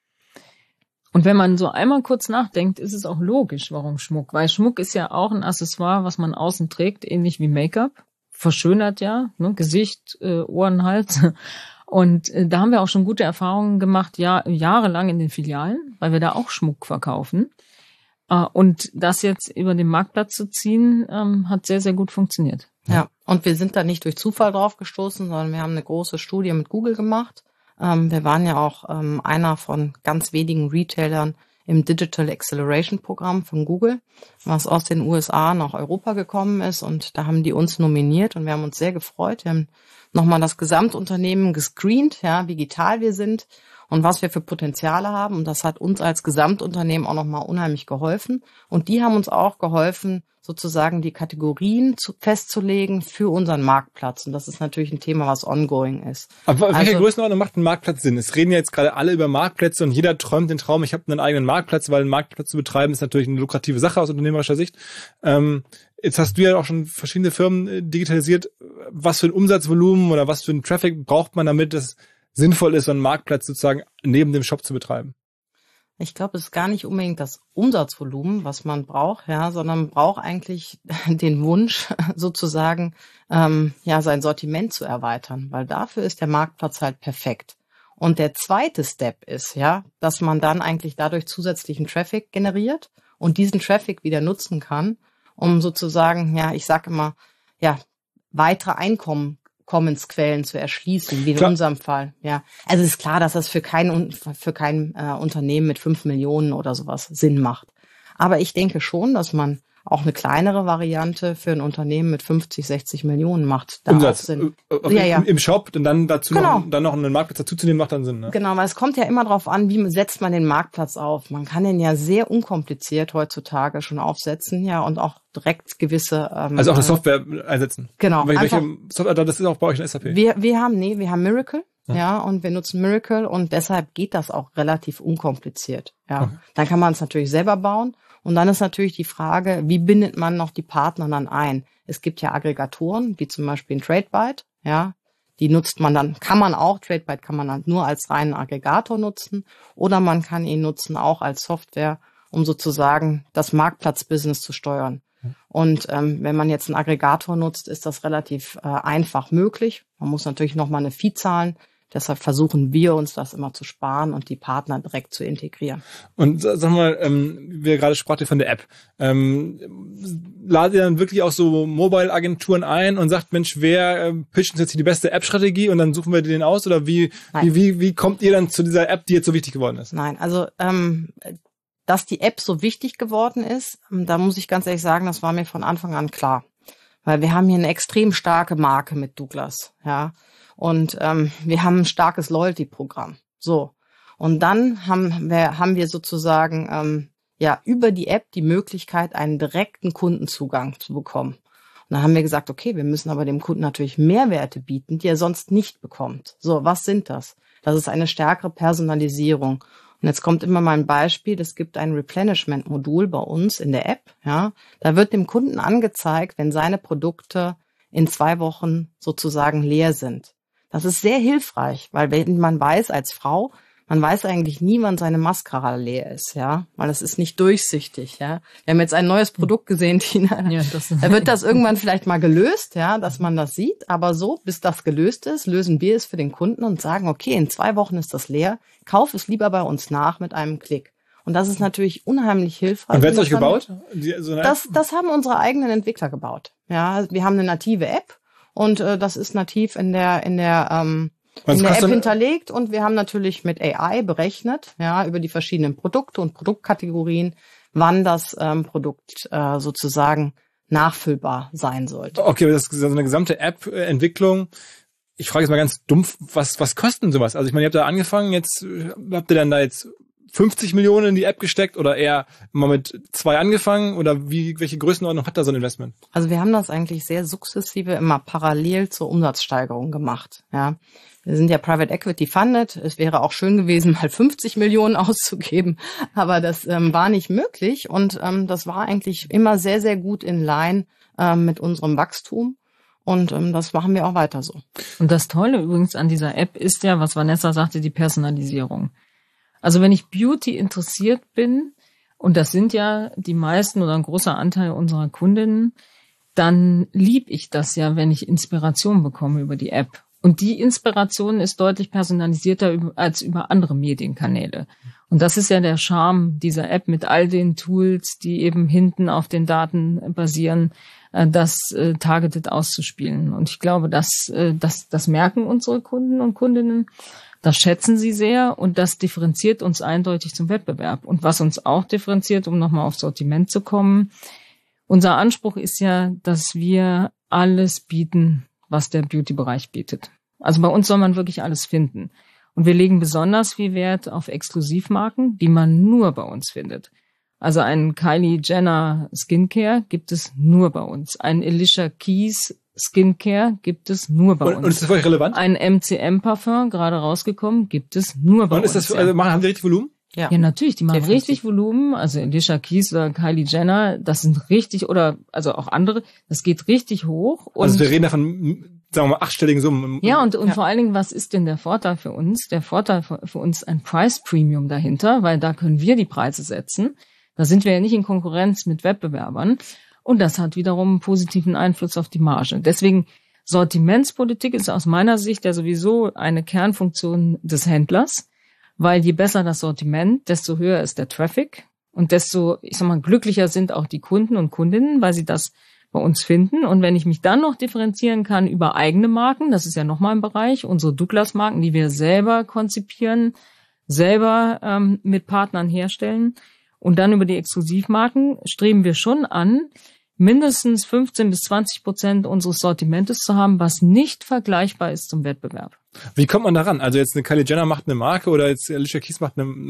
Und wenn man so einmal kurz nachdenkt, ist es auch logisch, warum Schmuck. Weil Schmuck ist ja auch ein Accessoire, was man außen trägt, ähnlich wie Make-up. Verschönert ja, ne? Gesicht, Ohren, Hals. Und da haben wir auch schon gute Erfahrungen gemacht, jahrelang in den Filialen, weil wir da auch Schmuck verkaufen. Und das jetzt über den Marktplatz zu ziehen, hat sehr, sehr gut funktioniert. Ja, und wir sind da nicht durch Zufall drauf gestoßen, sondern wir haben eine große Studie mit Google gemacht. Wir waren ja auch einer von ganz wenigen Retailern im Digital Acceleration Programm von Google, was aus den USA nach Europa gekommen ist. Und da haben die uns nominiert und wir haben uns sehr gefreut. Wir haben nochmal das Gesamtunternehmen gescreent, ja, wie vital wir sind und was wir für Potenziale haben. Und das hat uns als Gesamtunternehmen auch nochmal unheimlich geholfen. Und die haben uns auch geholfen, sozusagen die Kategorien festzulegen für unseren Marktplatz. Und das ist natürlich ein Thema, was ongoing ist. Aber welche Größenordnung macht ein Marktplatz Sinn? Es reden ja jetzt gerade alle über Marktplätze und jeder träumt den Traum, ich habe einen eigenen Marktplatz, weil einen Marktplatz zu betreiben ist natürlich eine lukrative Sache aus unternehmerischer Sicht. Jetzt hast du ja auch schon verschiedene Firmen digitalisiert. Was für ein Umsatzvolumen oder was für ein Traffic braucht man, damit es sinnvoll ist, so einen Marktplatz sozusagen neben dem Shop zu betreiben? Ich glaube, es ist gar nicht unbedingt das Umsatzvolumen, was man braucht, ja, sondern man braucht eigentlich den Wunsch, sozusagen, sein Sortiment zu erweitern, weil dafür ist der Marktplatz halt perfekt. Und der zweite Step ist, ja, dass man dann eigentlich dadurch zusätzlichen Traffic generiert und diesen Traffic wieder nutzen kann, um sozusagen, ja, ich sage immer, ja, weitere Einkommensquellen zu erschließen, wie in unserem Fall, ja. Also ist klar, dass das für kein Unternehmen mit 5 Millionen oder sowas Sinn macht. Aber ich denke schon, dass man auch eine kleinere Variante für ein Unternehmen mit 50, 60 Millionen macht. Da Umsatz. Sinn. Im Shop und dann dazu Genau. noch einen Marktplatz dazuzunehmen, macht dann Sinn. Ne? Genau, weil es kommt ja immer darauf an, wie setzt man den Marktplatz auf. Man kann den ja sehr unkompliziert heutzutage schon aufsetzen, ja, und auch direkt gewisse... also auch eine Software einsetzen. Genau. Welche Software, das ist auch bei euch in SAP? Wir haben Miracle. Ja, und wir nutzen Miracle und deshalb geht das auch relativ unkompliziert. Ja, okay. Dann kann man es natürlich selber bauen und dann ist natürlich die Frage, wie bindet man noch die Partner dann ein? Es gibt ja Aggregatoren, wie zum Beispiel ein TradeByte, ja, die nutzt man dann, TradeByte kann man dann nur als reinen Aggregator nutzen oder man kann ihn nutzen auch als Software, um sozusagen das Marktplatzbusiness zu steuern. Und wenn man jetzt einen Aggregator nutzt, ist das relativ einfach möglich. Man muss natürlich nochmal eine Fee zahlen. Deshalb versuchen wir uns das immer zu sparen und die Partner direkt zu integrieren. Und sag mal, wir gerade sprachen von der App. Ladet ihr dann wirklich auch so Mobile-Agenturen ein und sagt, Mensch, wer pitcht uns jetzt hier die beste App-Strategie und dann suchen wir den aus? Oder wie kommt ihr dann zu dieser App, die jetzt so wichtig geworden ist? Nein, also dass die App so wichtig geworden ist, da muss ich ganz ehrlich sagen, das war mir von Anfang an klar. Weil wir haben hier eine extrem starke Marke mit Douglas, ja. Und wir haben ein starkes Loyalty-Programm. So. Und dann haben wir sozusagen über die App die Möglichkeit, einen direkten Kundenzugang zu bekommen. Und dann haben wir gesagt, okay, wir müssen aber dem Kunden natürlich Mehrwerte bieten, die er sonst nicht bekommt. So, was sind das? Das ist eine stärkere Personalisierung. Und jetzt kommt immer mal ein Beispiel, es gibt ein Replenishment-Modul bei uns in der App. Ja, da wird dem Kunden angezeigt, wenn seine Produkte in 2 Wochen sozusagen leer sind. Das ist sehr hilfreich, weil wenn man weiß als Frau, man weiß eigentlich nie, wann seine Mascara leer ist, ja, weil es ist nicht durchsichtig, ja. Wir haben jetzt ein neues Produkt gesehen, Tina. Ja, da wird das irgendwann vielleicht mal gelöst, ja, dass man das sieht, aber so, bis das gelöst ist, lösen wir es für den Kunden und sagen, okay, in 2 Wochen ist das leer, kauf es lieber bei uns nach mit einem Klick. Und das ist natürlich unheimlich hilfreich. Und wer hat es euch gebaut? Das haben unsere eigenen Entwickler gebaut. Ja, wir haben eine native App und das ist nativ in der App hinterlegt und wir haben natürlich mit AI berechnet, ja, über die verschiedenen Produkte und Produktkategorien, wann das Produkt sozusagen nachfüllbar sein sollte. Okay, das ist so eine gesamte App-Entwicklung. Ich frage jetzt mal ganz dumpf, was kostet denn sowas? Also ich meine, ihr habt da angefangen, jetzt habt ihr dann da jetzt 50 Millionen in die App gesteckt oder eher mal mit 2 angefangen oder welche Größenordnung hat da so ein Investment? Also wir haben das eigentlich sehr sukzessive immer parallel zur Umsatzsteigerung gemacht, ja. Wir sind ja Private Equity funded. Es wäre auch schön gewesen, mal 50 Millionen auszugeben, aber das war nicht möglich und das war eigentlich immer sehr, sehr gut in line mit unserem Wachstum. Und das machen wir auch weiter so. Und das Tolle übrigens an dieser App ist ja, was Vanessa sagte, die Personalisierung. Also wenn ich Beauty interessiert bin, und das sind ja die meisten oder ein großer Anteil unserer Kundinnen, dann lieb ich das ja, wenn ich Inspiration bekomme über die App. Und die Inspiration ist deutlich personalisierter als über andere Medienkanäle. Und das ist ja der Charme dieser App mit all den Tools, die eben hinten auf den Daten basieren, das targeted auszuspielen. Und ich glaube, das merken unsere Kunden und Kundinnen. Das schätzen sie sehr und das differenziert uns eindeutig zum Wettbewerb. Und was uns auch differenziert, um nochmal aufs Sortiment zu kommen, unser Anspruch ist ja, dass wir alles bieten, was der Beauty-Bereich bietet. Also bei uns soll man wirklich alles finden. Und wir legen besonders viel Wert auf Exklusivmarken, die man nur bei uns findet. Also einen Kylie Jenner Skincare gibt es nur bei uns. Ein Alicia Keys Skincare gibt es nur bei uns. Und ist das für euch relevant? Ein MCM-Parfum, gerade rausgekommen, gibt es nur bei uns. Und ist das, also haben die richtig Volumen? Ja, natürlich, die machen richtig Volumen. Also Alicia Keys oder Kylie Jenner, das sind richtig, oder also auch andere, das geht richtig hoch. Und also wir reden davon, sagen wir mal, 8-stelligen Summen. Ja, und vor allen Dingen, was ist denn der Vorteil für uns? Der Vorteil für uns ein Price-Premium dahinter, weil da können wir die Preise setzen. Da sind wir ja nicht in Konkurrenz mit Wettbewerbern. Und das hat wiederum einen positiven Einfluss auf die Marge. Deswegen Sortimentspolitik ist aus meiner Sicht ja sowieso eine Kernfunktion des Händlers, weil je besser das Sortiment, desto höher ist der Traffic und desto, glücklicher sind auch die Kunden und Kundinnen, weil sie das bei uns finden. Und wenn ich mich dann noch differenzieren kann über eigene Marken, das ist ja nochmal ein Bereich, unsere Douglas-Marken, die wir selber konzipieren, selber mit Partnern herstellen und dann über die Exklusivmarken streben wir schon an, mindestens 15-20% unseres Sortimentes zu haben, was nicht vergleichbar ist zum Wettbewerb. Wie kommt man daran? Also jetzt eine Kylie Jenner macht eine Marke oder jetzt Alicia Keys macht einen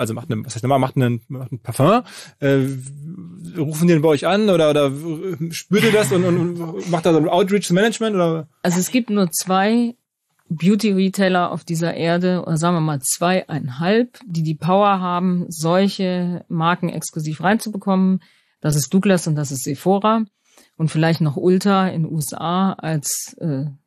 Parfum. Rufen die den bei euch an oder spürt ihr das und macht da so ein Outreach-Management oder? Also es gibt nur 2 Beauty-Retailer auf dieser Erde, oder sagen wir mal 2,5, die Power haben, solche Marken exklusiv reinzubekommen. Das ist Douglas und das ist Sephora und vielleicht noch Ulta in den USA als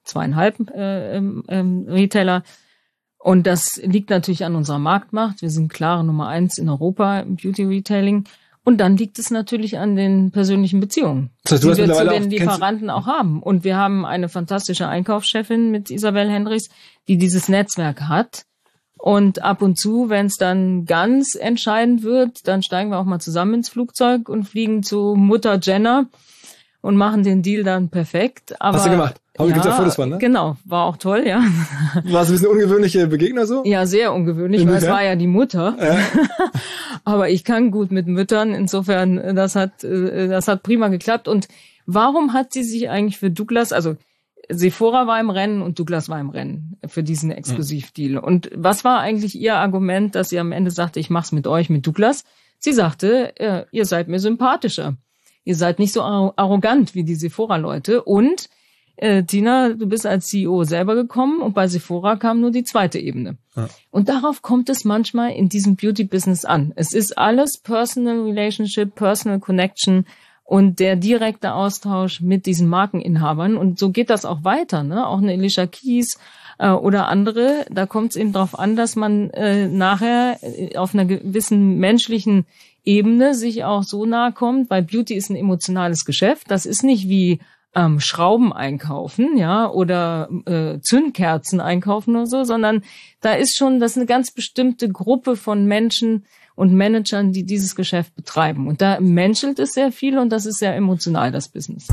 2,5 Retailer. Und das liegt natürlich an unserer Marktmacht. Wir sind klare Nummer 1 in Europa im Beauty-Retailing. Und dann liegt es natürlich an den persönlichen Beziehungen, das heißt, die wir zu den Lieferanten auch haben. Und wir haben eine fantastische Einkaufschefin mit Isabel Hendrichs, die dieses Netzwerk hat. Und ab und zu, wenn es dann ganz entscheidend wird, dann steigen wir auch mal zusammen ins Flugzeug und fliegen zu Mutter Jenner und machen den Deal dann perfekt. Aber, hast du gemacht? Gibt's ja Fotos von, ne? Genau, war auch toll, ja. War es ein bisschen ungewöhnliche Begegnung so? Ja, sehr ungewöhnlich, weil es war ja die Mutter. Ja. Aber ich kann gut mit Müttern, insofern, das hat prima geklappt. Und warum hat sie sich eigentlich für Douglas, also Sephora war im Rennen und Douglas war im Rennen für diesen Exklusivdeal. Und was war eigentlich ihr Argument, dass sie am Ende sagte, ich mach's mit euch, mit Douglas? Sie sagte, ihr seid mir sympathischer. Ihr seid nicht so arrogant wie die Sephora-Leute. Und Tina, du bist als CEO selber gekommen und bei Sephora kam nur die zweite Ebene. Ja. Und darauf kommt es manchmal in diesem Beauty-Business an. Es ist alles Personal Relationship, Personal Connection und der direkte Austausch mit diesen Markeninhabern. Und so geht das auch weiter, ne? Auch eine Alicia Keys oder andere. Da kommt es eben darauf an, dass man nachher auf einer gewissen menschlichen Ebene sich auch so nahe kommt, weil Beauty ist ein emotionales Geschäft. Das ist nicht wie Schrauben einkaufen, ja, oder Zündkerzen einkaufen oder so, sondern das ist eine ganz bestimmte Gruppe von Menschen und Managern, die dieses Geschäft betreiben. Und da menschelt es sehr viel und das ist sehr emotional, das Business.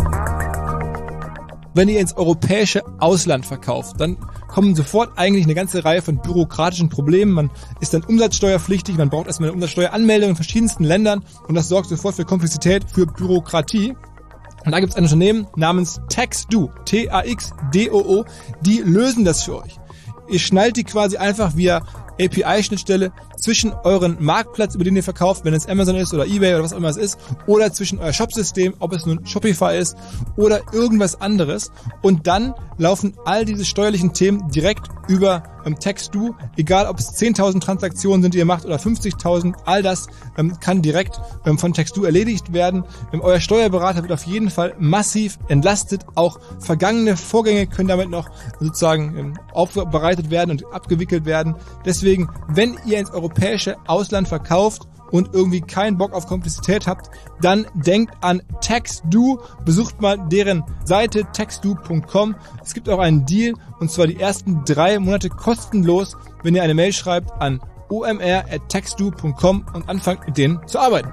Wenn ihr ins europäische Ausland verkauft, dann kommen sofort eigentlich eine ganze Reihe von bürokratischen Problemen. Man ist dann umsatzsteuerpflichtig, man braucht erstmal eine Umsatzsteueranmeldung in verschiedensten Ländern und das sorgt sofort für Komplexität, für Bürokratie. Und da gibt es ein Unternehmen namens TaxDo, T-A-X-D-O-O, die lösen das für euch. Ihr schnallt die quasi einfach via API-Schnittstelle zwischen euren Marktplatz, über den ihr verkauft, wenn es Amazon ist oder eBay oder was auch immer es ist, oder zwischen euer Shopsystem, ob es nun Shopify ist oder irgendwas anderes. Und dann laufen all diese steuerlichen Themen direkt über TaxDo, egal ob es 10.000 Transaktionen sind, die ihr macht oder 50.000, all das kann direkt von TaxDo erledigt werden. Euer Steuerberater wird auf jeden Fall massiv entlastet. Auch vergangene Vorgänge können damit noch sozusagen aufbereitet werden und abgewickelt werden. Deswegen, wenn ihr ins europäische Ausland verkauft und irgendwie keinen Bock auf Komplexität habt, dann denkt an TaxDo, besucht mal deren Seite taxdo.com. Es gibt auch einen Deal und zwar die ersten 3 Monate kostenlos, wenn ihr eine Mail schreibt an omr@taxdo.com und anfangt mit denen zu arbeiten.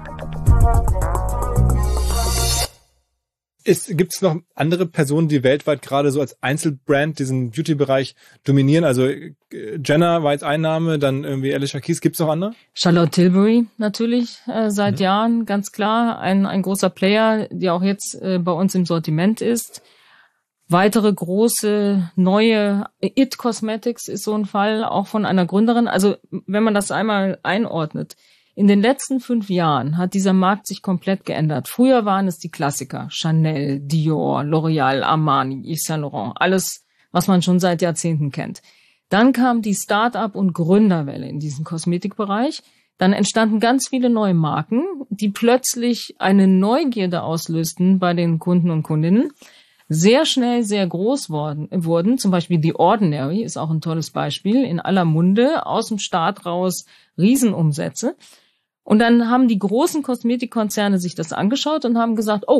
Gibt es noch andere Personen, die weltweit gerade so als Einzelbrand diesen Beauty-Bereich dominieren? Also Jenner war jetzt ein Name, dann irgendwie Alicia Keys. Gibt es noch andere? Charlotte Tilbury natürlich seit Jahren, ganz klar. Ein großer Player, der auch jetzt bei uns im Sortiment ist. Weitere große, neue It Cosmetics ist so ein Fall, auch von einer Gründerin. Also wenn man das einmal einordnet, in den letzten 5 Jahren hat dieser Markt sich komplett geändert. Früher waren es die Klassiker, Chanel, Dior, L'Oreal, Armani, Yves Saint Laurent, alles, was man schon seit Jahrzehnten kennt. Dann kam die Start-up- und Gründerwelle in diesem Kosmetikbereich. Dann entstanden ganz viele neue Marken, die plötzlich eine Neugierde auslösten bei den Kunden und Kundinnen. Sehr schnell sehr groß wurden. Zum Beispiel The Ordinary ist auch ein tolles Beispiel. In aller Munde, aus dem Start raus, Riesenumsätze. Und dann haben die großen Kosmetikkonzerne sich das angeschaut und haben gesagt, oh,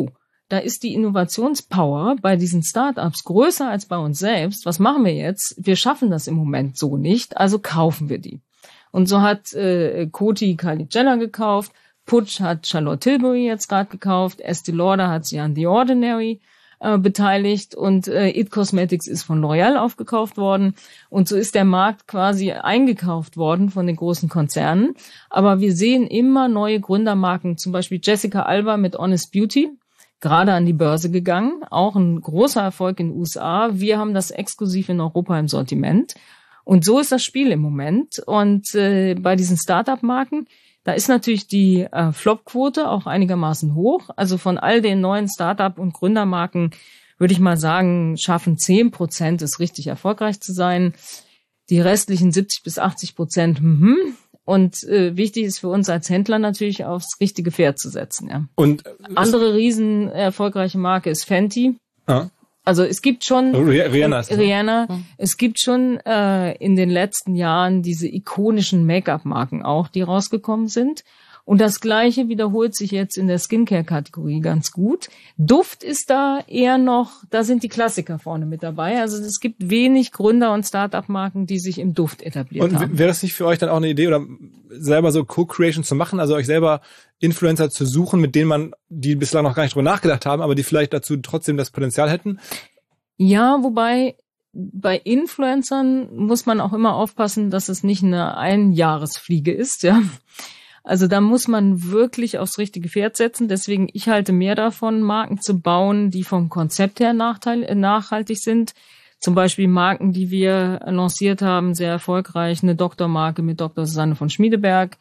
da ist die Innovationspower bei diesen Startups größer als bei uns selbst. Was machen wir jetzt? Wir schaffen das im Moment so nicht, also kaufen wir die. Und so hat Coty Kylie Jenner gekauft, Puig hat Charlotte Tilbury jetzt gerade gekauft, Estée Lauder hat sich an The Ordinary beteiligt und It Cosmetics ist von L'Oreal aufgekauft worden. Und so ist der Markt quasi eingekauft worden von den großen Konzernen. Aber wir sehen immer neue Gründermarken, zum Beispiel Jessica Alba mit Honest Beauty, gerade an die Börse gegangen, auch ein großer Erfolg in den USA. Wir haben das exklusiv in Europa im Sortiment. Und so ist das Spiel im Moment. Und bei diesen Start-up-Marken, da ist natürlich die Flop-Quote auch einigermaßen hoch. Also von all den neuen Start-up- und Gründermarken würde ich mal sagen, schaffen 10% es richtig erfolgreich zu sein. Die restlichen 70-80%, Und wichtig ist für uns als Händler natürlich aufs richtige Pferd zu setzen. Ja. Und andere riesen erfolgreiche Marke ist Fenty. Ah. Also es gibt schon Rihanna. Es gibt schon in den letzten Jahren diese ikonischen Make-up-Marken auch, die rausgekommen sind. Und das Gleiche wiederholt sich jetzt in der Skincare-Kategorie ganz gut. Duft ist da eher noch, da sind die Klassiker vorne mit dabei. Also es gibt wenig Gründer- und Start-up-Marken, die sich im Duft etabliert haben. Und wäre es nicht für euch dann auch eine Idee, oder selber so Co-Creation zu machen, also euch selber Influencer zu suchen, mit denen die bislang noch gar nicht drüber nachgedacht haben, aber die vielleicht dazu trotzdem das Potenzial hätten? Ja, wobei bei Influencern muss man auch immer aufpassen, dass es nicht eine Einjahresfliege ist, ja. Also da muss man wirklich aufs richtige Pferd setzen. Deswegen, ich halte mehr davon, Marken zu bauen, die vom Konzept her nachhaltig sind. Zum Beispiel Marken, die wir lanciert haben, sehr erfolgreich, eine Doktormarke mit Dr. Susanne von Schmiedeberg,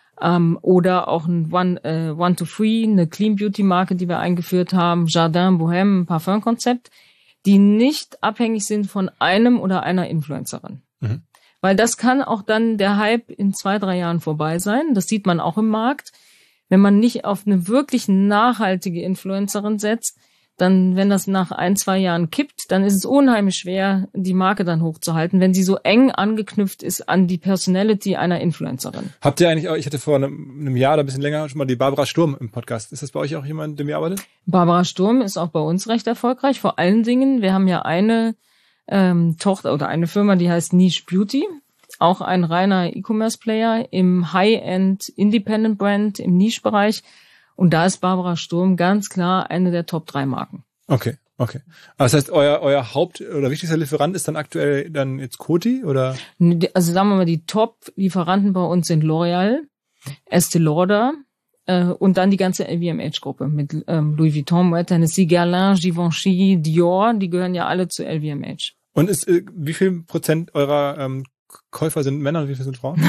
oder auch ein One-to-Free, eine Clean Beauty Marke, die wir eingeführt haben, Jardin Bohème, ein Parfumkonzept, die nicht abhängig sind von einem oder einer Influencerin. Mhm. Weil das kann auch dann der Hype in 2-3 Jahren vorbei sein. Das sieht man auch im Markt. Wenn man nicht auf eine wirklich nachhaltige Influencerin setzt, dann, wenn das nach 1-2 Jahren kippt, dann ist es unheimlich schwer, die Marke dann hochzuhalten, wenn sie so eng angeknüpft ist an die Personality einer Influencerin. Habt ihr eigentlich auch, ich hatte vor einem Jahr oder ein bisschen länger schon mal die Barbara Sturm im Podcast. Ist das bei euch auch jemand, dem ihr arbeitet? Barbara Sturm ist auch bei uns recht erfolgreich. Vor allen Dingen, wir haben ja eine Tochter oder eine Firma, die heißt Niche Beauty, auch ein reiner E-Commerce-Player im High-End Independent Brand im Niche-Bereich. Und da ist Barbara Sturm ganz klar eine der Top-3 Marken. Okay. Aber das heißt, euer Haupt- oder wichtigster Lieferant ist dann aktuell dann jetzt Coty, oder? Also sagen wir mal, die Top-Lieferanten bei uns sind L'Oreal, Estée Lauder, und dann die ganze LVMH-Gruppe mit Louis Vuitton, Moet Hennessy, Guerlain, Givenchy, Dior, die gehören ja alle zu LVMH. Und wie viel Prozent eurer Käufer sind Männer und wie viel sind Frauen?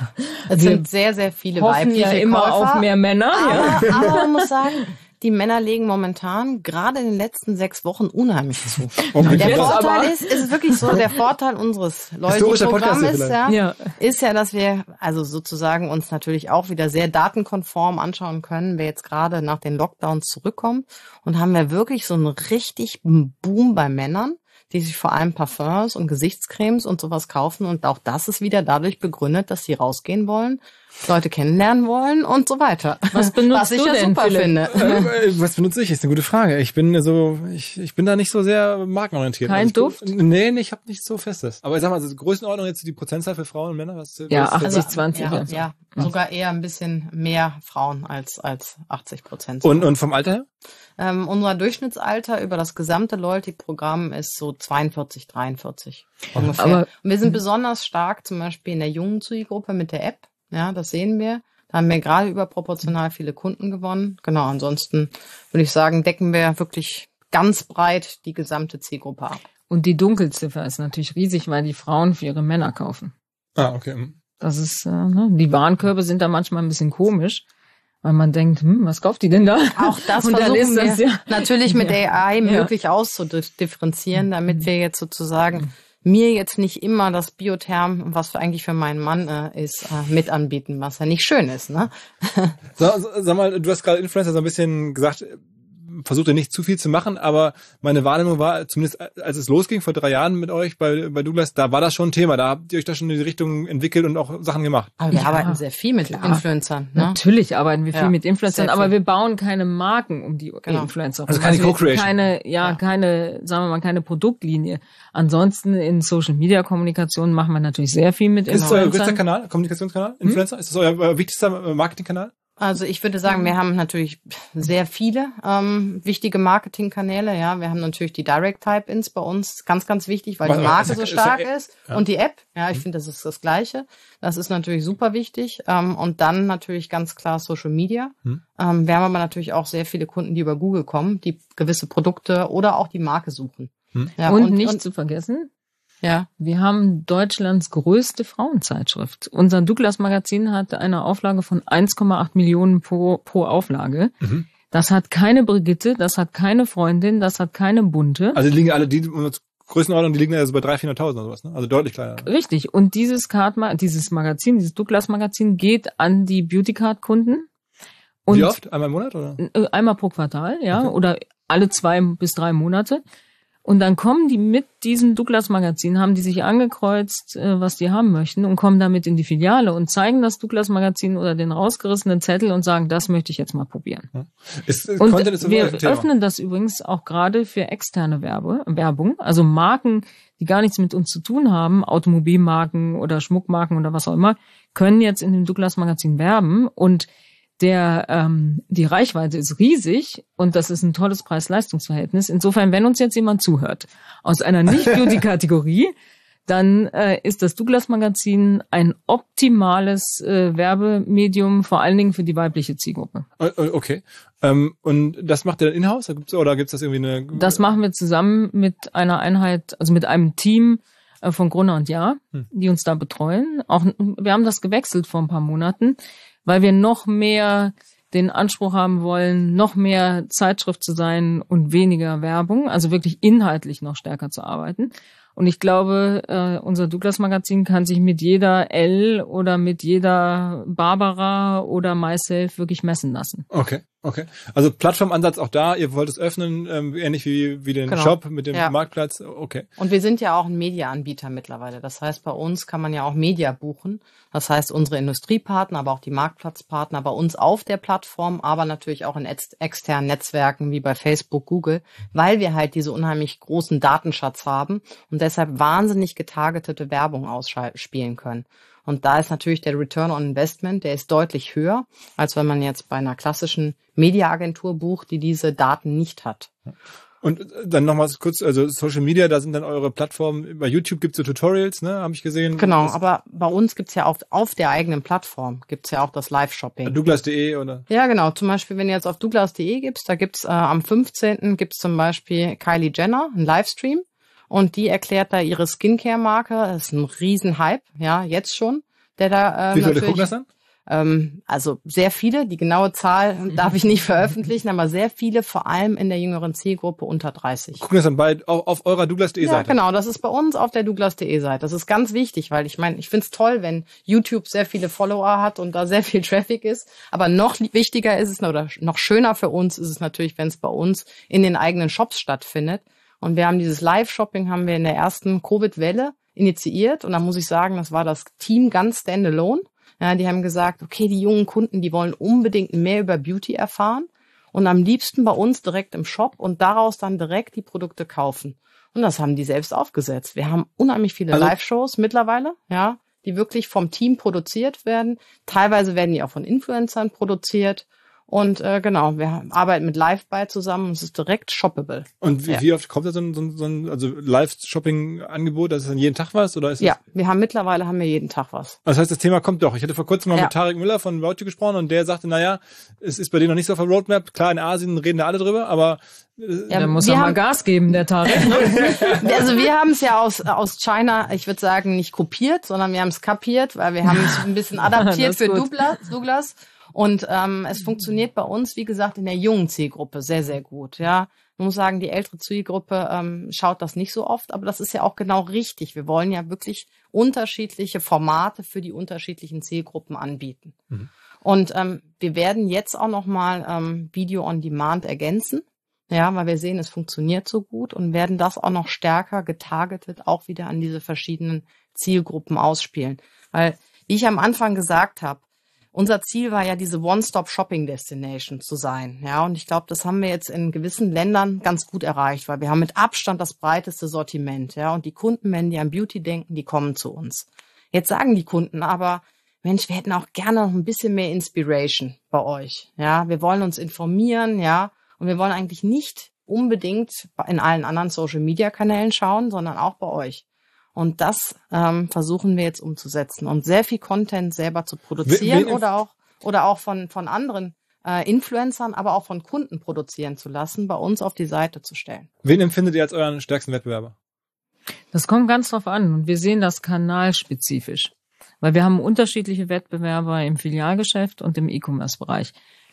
Es sind sehr, sehr viele weibliche ja immer Käufer, auf mehr Männer. Aber man muss sagen, die Männer legen momentan gerade in den letzten 6 Wochen unheimlich zu. Der Vorteil ist wirklich so, der Vorteil unseres Loyalty-Programmes ist ja, dass wir also sozusagen uns natürlich auch wieder sehr datenkonform anschauen können, wer jetzt gerade nach den Lockdowns zurückkommt. Und haben wir wirklich so einen richtig Boom bei Männern, die sich vor allem Parfums und Gesichtscremes und sowas kaufen. Und auch das ist wieder dadurch begründet, dass sie rausgehen wollen, Leute kennenlernen wollen und so weiter. Was benutzt du denn, super finde. Was benutze ich? Ist eine gute Frage. Ich bin da nicht so sehr markenorientiert. Kein Duft? Nee, ich habe nicht so Festes. Aber ich sag mal, also Größenordnung jetzt die Prozentzahl für Frauen und Männer? Ja, 80-20. Ja, sogar eher ein bisschen mehr Frauen als 80%. Und vom Alter her? Unser Durchschnittsalter über das gesamte Loyalty-Programm ist so 42, 43 ungefähr. Aber wir sind besonders stark zum Beispiel in der jungen Zielgruppe mit der App. Ja, das sehen wir. Da haben wir gerade überproportional viele Kunden gewonnen. Genau, ansonsten würde ich sagen, decken wir wirklich ganz breit die gesamte Zielgruppe ab. Und die Dunkelziffer ist natürlich riesig, weil die Frauen für ihre Männer kaufen. Ah, okay. Das ist, die Warenkörbe sind da manchmal ein bisschen komisch. Weil man denkt, was kauft die denn da? Auch das und versuchen wir natürlich mit AI möglich auszudifferenzieren, damit wir jetzt sozusagen mir jetzt nicht immer das Biotherm, was eigentlich für meinen Mann ist, mit anbieten, was ja nicht schön ist, ne? Sag mal, du hast gerade Influencer so ein bisschen gesagt, versuchte nicht zu viel zu machen, aber meine Wahrnehmung war, zumindest als es losging vor 3 Jahren mit euch bei Douglas, da war das schon ein Thema. Da habt ihr euch da schon in die Richtung entwickelt und auch Sachen gemacht. Aber wir arbeiten sehr viel mit Influencern. Ne? Natürlich arbeiten wir viel mit Influencern, aber wir bauen keine Marken um die Influencer. Also keine Co-Creation. Keine, sagen wir mal, keine Produktlinie. Ansonsten in Social-Media-Kommunikation machen wir natürlich sehr viel mit Influencern. Ist das euer größter Kanal, Kommunikationskanal, Influencer? Ist das euer wichtigster Marketingkanal? Also ich würde sagen, wir haben natürlich sehr viele wichtige Marketingkanäle. Ja, wir haben natürlich die Direct-Type-Ins bei uns, ganz, ganz wichtig, weil die Marke so stark ist. Ja. Und die App, ja, ich finde, das ist das Gleiche. Das ist natürlich super wichtig. Und dann natürlich ganz klar Social Media. Wir haben aber natürlich auch sehr viele Kunden, die über Google kommen, die gewisse Produkte oder auch die Marke suchen. Ja, und nicht zu vergessen, wir haben Deutschlands größte Frauenzeitschrift. Unser Douglas-Magazin hat eine Auflage von 1,8 Millionen pro Auflage. Das hat keine Brigitte, das hat keine Freundin, das hat keine Bunte. Also die liegen alle, die Größenordnung, die liegen also bei 300.000, 400.000 oder sowas, ne? Also deutlich kleiner. Richtig. Und dieses Magazin, dieses Douglas-Magazin geht an die Beauty-Card-Kunden. Wie oft? Einmal im Monat, oder? Einmal pro Quartal, ja. Okay. Oder alle 2 bis 3 Monate. Und dann kommen die mit diesem Douglas-Magazin, haben die sich angekreuzt, was die haben möchten und kommen damit in die Filiale und zeigen das Douglas-Magazin oder den rausgerissenen Zettel und sagen, das möchte ich jetzt mal probieren. Und wir öffnen das übrigens auch gerade für externe Werbung, also Marken, die gar nichts mit uns zu tun haben, Automobilmarken oder Schmuckmarken oder was auch immer, können jetzt in dem Douglas-Magazin werben und die Reichweite ist riesig und das ist ein tolles Preis-Leistungs-Verhältnis. Insofern, wenn uns jetzt jemand zuhört aus einer Nicht-Beauty-Kategorie, dann ist das Douglas-Magazin ein optimales Werbemedium, vor allen Dingen für die weibliche Zielgruppe. Okay. Und das macht ihr dann in-house oder gibt's das irgendwie Das machen wir zusammen mit einer Einheit, also mit einem Team von Gruner und Jahr, die uns da betreuen. Auch wir haben das gewechselt vor ein paar Monaten, weil wir noch mehr den Anspruch haben wollen, noch mehr Zeitschrift zu sein und weniger Werbung, also wirklich inhaltlich noch stärker zu arbeiten. Und ich glaube, unser Douglas-Magazin kann sich mit jeder Elle oder mit jeder Barbara oder myself wirklich messen lassen. Okay. Also Plattformansatz auch da, ihr wollt es öffnen, ähnlich wie den Shop mit dem Marktplatz. Okay. Und wir sind ja auch ein Media-Anbieter mittlerweile. Das heißt, bei uns kann man ja auch Media buchen. Das heißt, unsere Industriepartner, aber auch die Marktplatzpartner bei uns auf der Plattform, aber natürlich auch in externen Netzwerken wie bei Facebook, Google, weil wir halt diese unheimlich großen Datenschatz haben und deshalb wahnsinnig getargetete Werbung ausspielen können. Und da ist natürlich der Return on Investment, der ist deutlich höher, als wenn man jetzt bei einer klassischen Mediaagentur bucht, die diese Daten nicht hat. Und dann nochmal kurz, also Social Media, da sind dann eure Plattformen, bei YouTube gibt's so Tutorials, ne, habe ich gesehen. Genau, aber bei uns gibt's ja auf der eigenen Plattform gibt's ja auch das Live-Shopping. Douglas.de oder? Ja, genau. Zum Beispiel, wenn du jetzt auf Douglas.de gibst, da gibt's am 15. gibt's zum Beispiel Kylie Jenner, einen Livestream. Und die erklärt da ihre Skincare-Marke. Das ist ein Riesenhype, ja, jetzt schon. Der da wie viele gucken das dann? Also sehr viele, die genaue Zahl darf ich nicht veröffentlichen, aber sehr viele, vor allem in der jüngeren Zielgruppe unter 30. Gucken das dann auf eurer Douglas.de Seite? Ja, genau, das ist bei uns auf der Douglas.de Seite. Das ist ganz wichtig, weil ich meine, ich find's toll, wenn YouTube sehr viele Follower hat und da sehr viel Traffic ist, aber noch wichtiger ist es, oder noch schöner für uns ist es natürlich, wenn es bei uns in den eigenen Shops stattfindet. Und wir haben dieses Live-Shopping haben wir in der ersten Covid-Welle initiiert und da muss ich sagen, das war das Team ganz standalone. Ja, die haben gesagt, okay, die jungen Kunden, die wollen unbedingt mehr über Beauty erfahren und am liebsten bei uns direkt im Shop und daraus dann direkt die Produkte kaufen. Und das haben die selbst aufgesetzt. Wir haben unheimlich viele Live-Shows mittlerweile, ja, die wirklich vom Team produziert werden. Teilweise werden die auch von Influencern produziert. Und genau, wir arbeiten mit Live-Buy zusammen und es ist direkt shoppable. Und wie oft kommt da so ein also Live-Shopping-Angebot? Das ist dann jeden Tag was? Oder ist mittlerweile haben wir jeden Tag was. Das heißt, das Thema kommt doch. Ich hatte vor kurzem mal mit Tarek Müller von About You gesprochen und der sagte, es ist bei denen noch nicht so auf der Roadmap. Klar, in Asien reden da alle drüber, aber der muss ja mal Gas geben, der Tarek. Also wir haben es ja aus China, ich würde sagen, nicht kopiert, sondern wir haben es kapiert, weil wir haben es ein bisschen adaptiert für Douglas. Und es funktioniert bei uns, wie gesagt, in der jungen Zielgruppe sehr, sehr gut. Ja, man muss sagen, die ältere Zielgruppe schaut das nicht so oft, aber das ist ja auch genau richtig. Wir wollen ja wirklich unterschiedliche Formate für die unterschiedlichen Zielgruppen anbieten. Und wir werden jetzt auch nochmal Video on Demand ergänzen. Ja, weil wir sehen, es funktioniert so gut und werden das auch noch stärker getargetet auch wieder an diese verschiedenen Zielgruppen ausspielen. Weil, wie ich am Anfang gesagt habe, unser Ziel war ja, diese One-Stop-Shopping-Destination zu sein. Ja, und ich glaube, das haben wir jetzt in gewissen Ländern ganz gut erreicht, weil wir haben mit Abstand das breiteste Sortiment. Ja, und die Kunden, wenn die an Beauty denken, die kommen zu uns. Jetzt sagen die Kunden aber, Mensch, wir hätten auch gerne noch ein bisschen mehr Inspiration bei euch. Ja, wir wollen uns informieren, ja. Und wir wollen eigentlich nicht unbedingt in allen anderen Social-Media-Kanälen schauen, sondern auch bei euch. Und das versuchen wir jetzt umzusetzen und sehr viel Content selber zu produzieren oder auch von anderen Influencern, aber auch von Kunden produzieren zu lassen, bei uns auf die Seite zu stellen. Wen empfindet ihr als euren stärksten Wettbewerber? Das kommt ganz drauf an und wir sehen das kanalspezifisch, weil wir haben unterschiedliche Wettbewerber im Filialgeschäft und im E-Commerce-Bereich.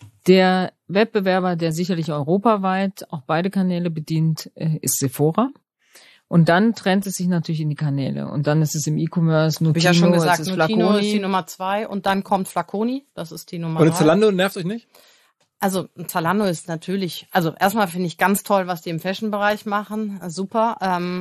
Der Wettbewerber, der sicherlich europaweit auch beide Kanäle bedient, ist Sephora. Und dann trennt es sich natürlich in die Kanäle. Und dann ist es im E-Commerce Notino, ich ja schon gesagt, es ist Notino Flaconi. ist die Nummer 2 und dann kommt Flaconi, das ist die Nummer 3. Und Zalando nervt euch nicht? Also Zalando ist natürlich, also erstmal finde ich ganz toll, was die im Fashion-Bereich machen, super.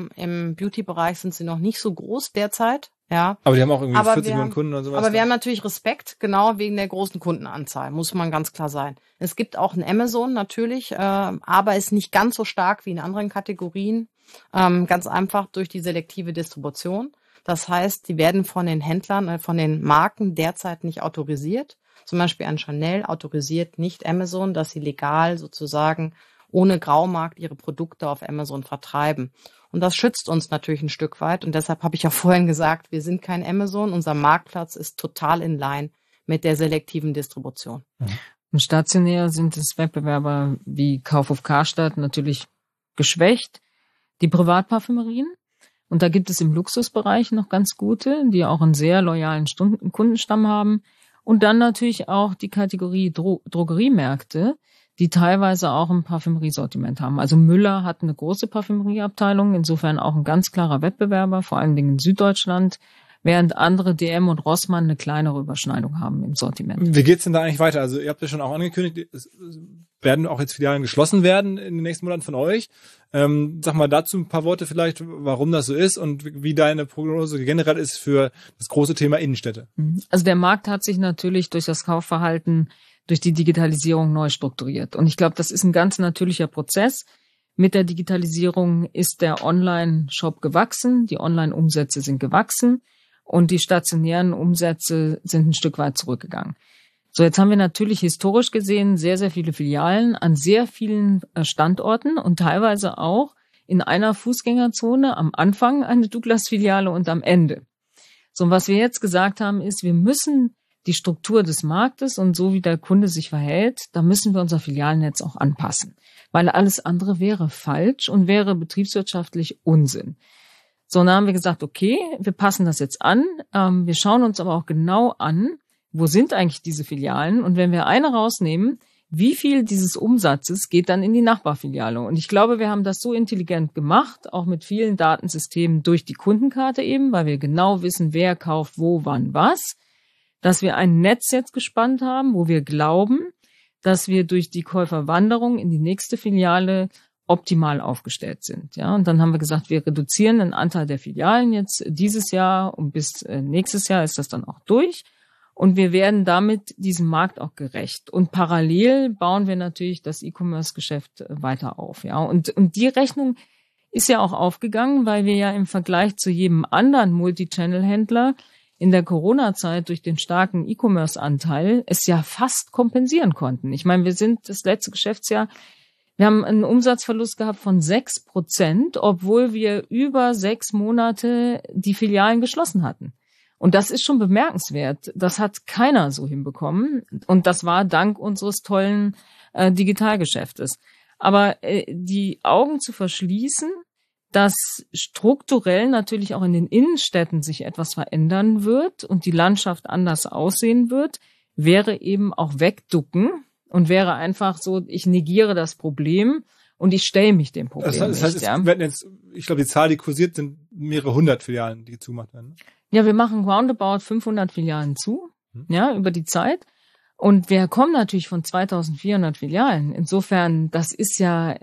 Im Beauty-Bereich sind sie noch nicht so groß derzeit. Ja. Aber die haben auch irgendwie 40 Millionen Kunden und sowas. Aber wir haben natürlich Respekt, genau wegen der großen Kundenanzahl, muss man ganz klar sein. Es gibt auch ein Amazon natürlich, aber ist nicht ganz so stark wie in anderen Kategorien, ganz einfach durch die selektive Distribution. Das heißt, die werden von den Händlern, von den Marken derzeit nicht autorisiert. Zum Beispiel an Chanel autorisiert nicht Amazon, dass sie legal sozusagen ohne Graumarkt ihre Produkte auf Amazon vertreiben. Und das schützt uns natürlich ein Stück weit. Und deshalb habe ich ja vorhin gesagt, wir sind kein Amazon. Unser Marktplatz ist total in line mit der selektiven Distribution. Und stationär sind es Wettbewerber wie Kaufhof Karstadt natürlich geschwächt. Die Privatparfümerien. Und da gibt es im Luxusbereich noch ganz gute, die auch einen sehr loyalen Kundenstamm haben. Und dann natürlich auch die Kategorie Drogeriemärkte, die teilweise auch ein Parfümeriesortiment haben. Also Müller hat eine große Parfümerieabteilung, insofern auch ein ganz klarer Wettbewerber, vor allen Dingen in Süddeutschland, während andere DM und Rossmann eine kleinere Überschneidung haben im Sortiment. Wie geht's denn da eigentlich weiter? Also ihr habt ja schon auch angekündigt, es werden auch jetzt Filialen geschlossen werden in den nächsten Monaten von euch. Sag mal dazu ein paar Worte vielleicht, warum das so ist und wie deine Prognose generell ist für das große Thema Innenstädte. Also der Markt hat sich natürlich durch das Kaufverhalten, durch die Digitalisierung neu strukturiert. Und ich glaube, das ist ein ganz natürlicher Prozess. Mit der Digitalisierung ist der Online-Shop gewachsen, die Online-Umsätze sind gewachsen und die stationären Umsätze sind ein Stück weit zurückgegangen. So, jetzt haben wir natürlich historisch gesehen sehr, sehr viele Filialen an sehr vielen Standorten und teilweise auch in einer Fußgängerzone, am Anfang eine Douglas-Filiale und am Ende. So, und was wir jetzt gesagt haben, ist, wir müssen die Struktur des Marktes und so wie der Kunde sich verhält, da müssen wir unser Filialnetz auch anpassen. Weil alles andere wäre falsch und wäre betriebswirtschaftlich Unsinn. So, dann haben wir gesagt, okay, wir passen das jetzt an. Wir schauen uns aber auch genau an, wo sind eigentlich diese Filialen? Und wenn wir eine rausnehmen, wie viel dieses Umsatzes geht dann in die Nachbarfiliale? Und ich glaube, wir haben das so intelligent gemacht, auch mit vielen Datensystemen durch die Kundenkarte eben, weil wir genau wissen, wer kauft wo, wann, was, dass wir ein Netz jetzt gespannt haben, wo wir glauben, dass wir durch die Käuferwanderung in die nächste Filiale optimal aufgestellt sind. Ja, und dann haben wir gesagt, wir reduzieren den Anteil der Filialen jetzt dieses Jahr und bis nächstes Jahr ist das dann auch durch. Und wir werden damit diesem Markt auch gerecht. Und parallel bauen wir natürlich das E-Commerce-Geschäft weiter auf. Ja, und die Rechnung ist ja auch aufgegangen, weil wir ja im Vergleich zu jedem anderen Multichannel-Händler in der Corona-Zeit durch den starken E-Commerce-Anteil es ja fast kompensieren konnten. Ich meine, wir sind das letzte Geschäftsjahr, wir haben einen Umsatzverlust gehabt von 6%, obwohl wir über 6 Monate die Filialen geschlossen hatten. Und das ist schon bemerkenswert. Das hat keiner so hinbekommen. Und das war dank unseres tollen Digitalgeschäftes. Aber die Augen zu verschließen, dass strukturell natürlich auch in den Innenstädten sich etwas verändern wird und die Landschaft anders aussehen wird, wäre eben auch wegducken und wäre einfach so, ich negiere das Problem und ich stelle mich dem Problem das heißt, nicht. Es werden jetzt, ich glaube, die Zahl, die kursiert, sind mehrere 100 Filialen, die zugemacht werden. Ja, wir machen roundabout 500 Filialen zu, ja, über die Zeit. Und wir kommen natürlich von 2400 Filialen. Insofern, das ist,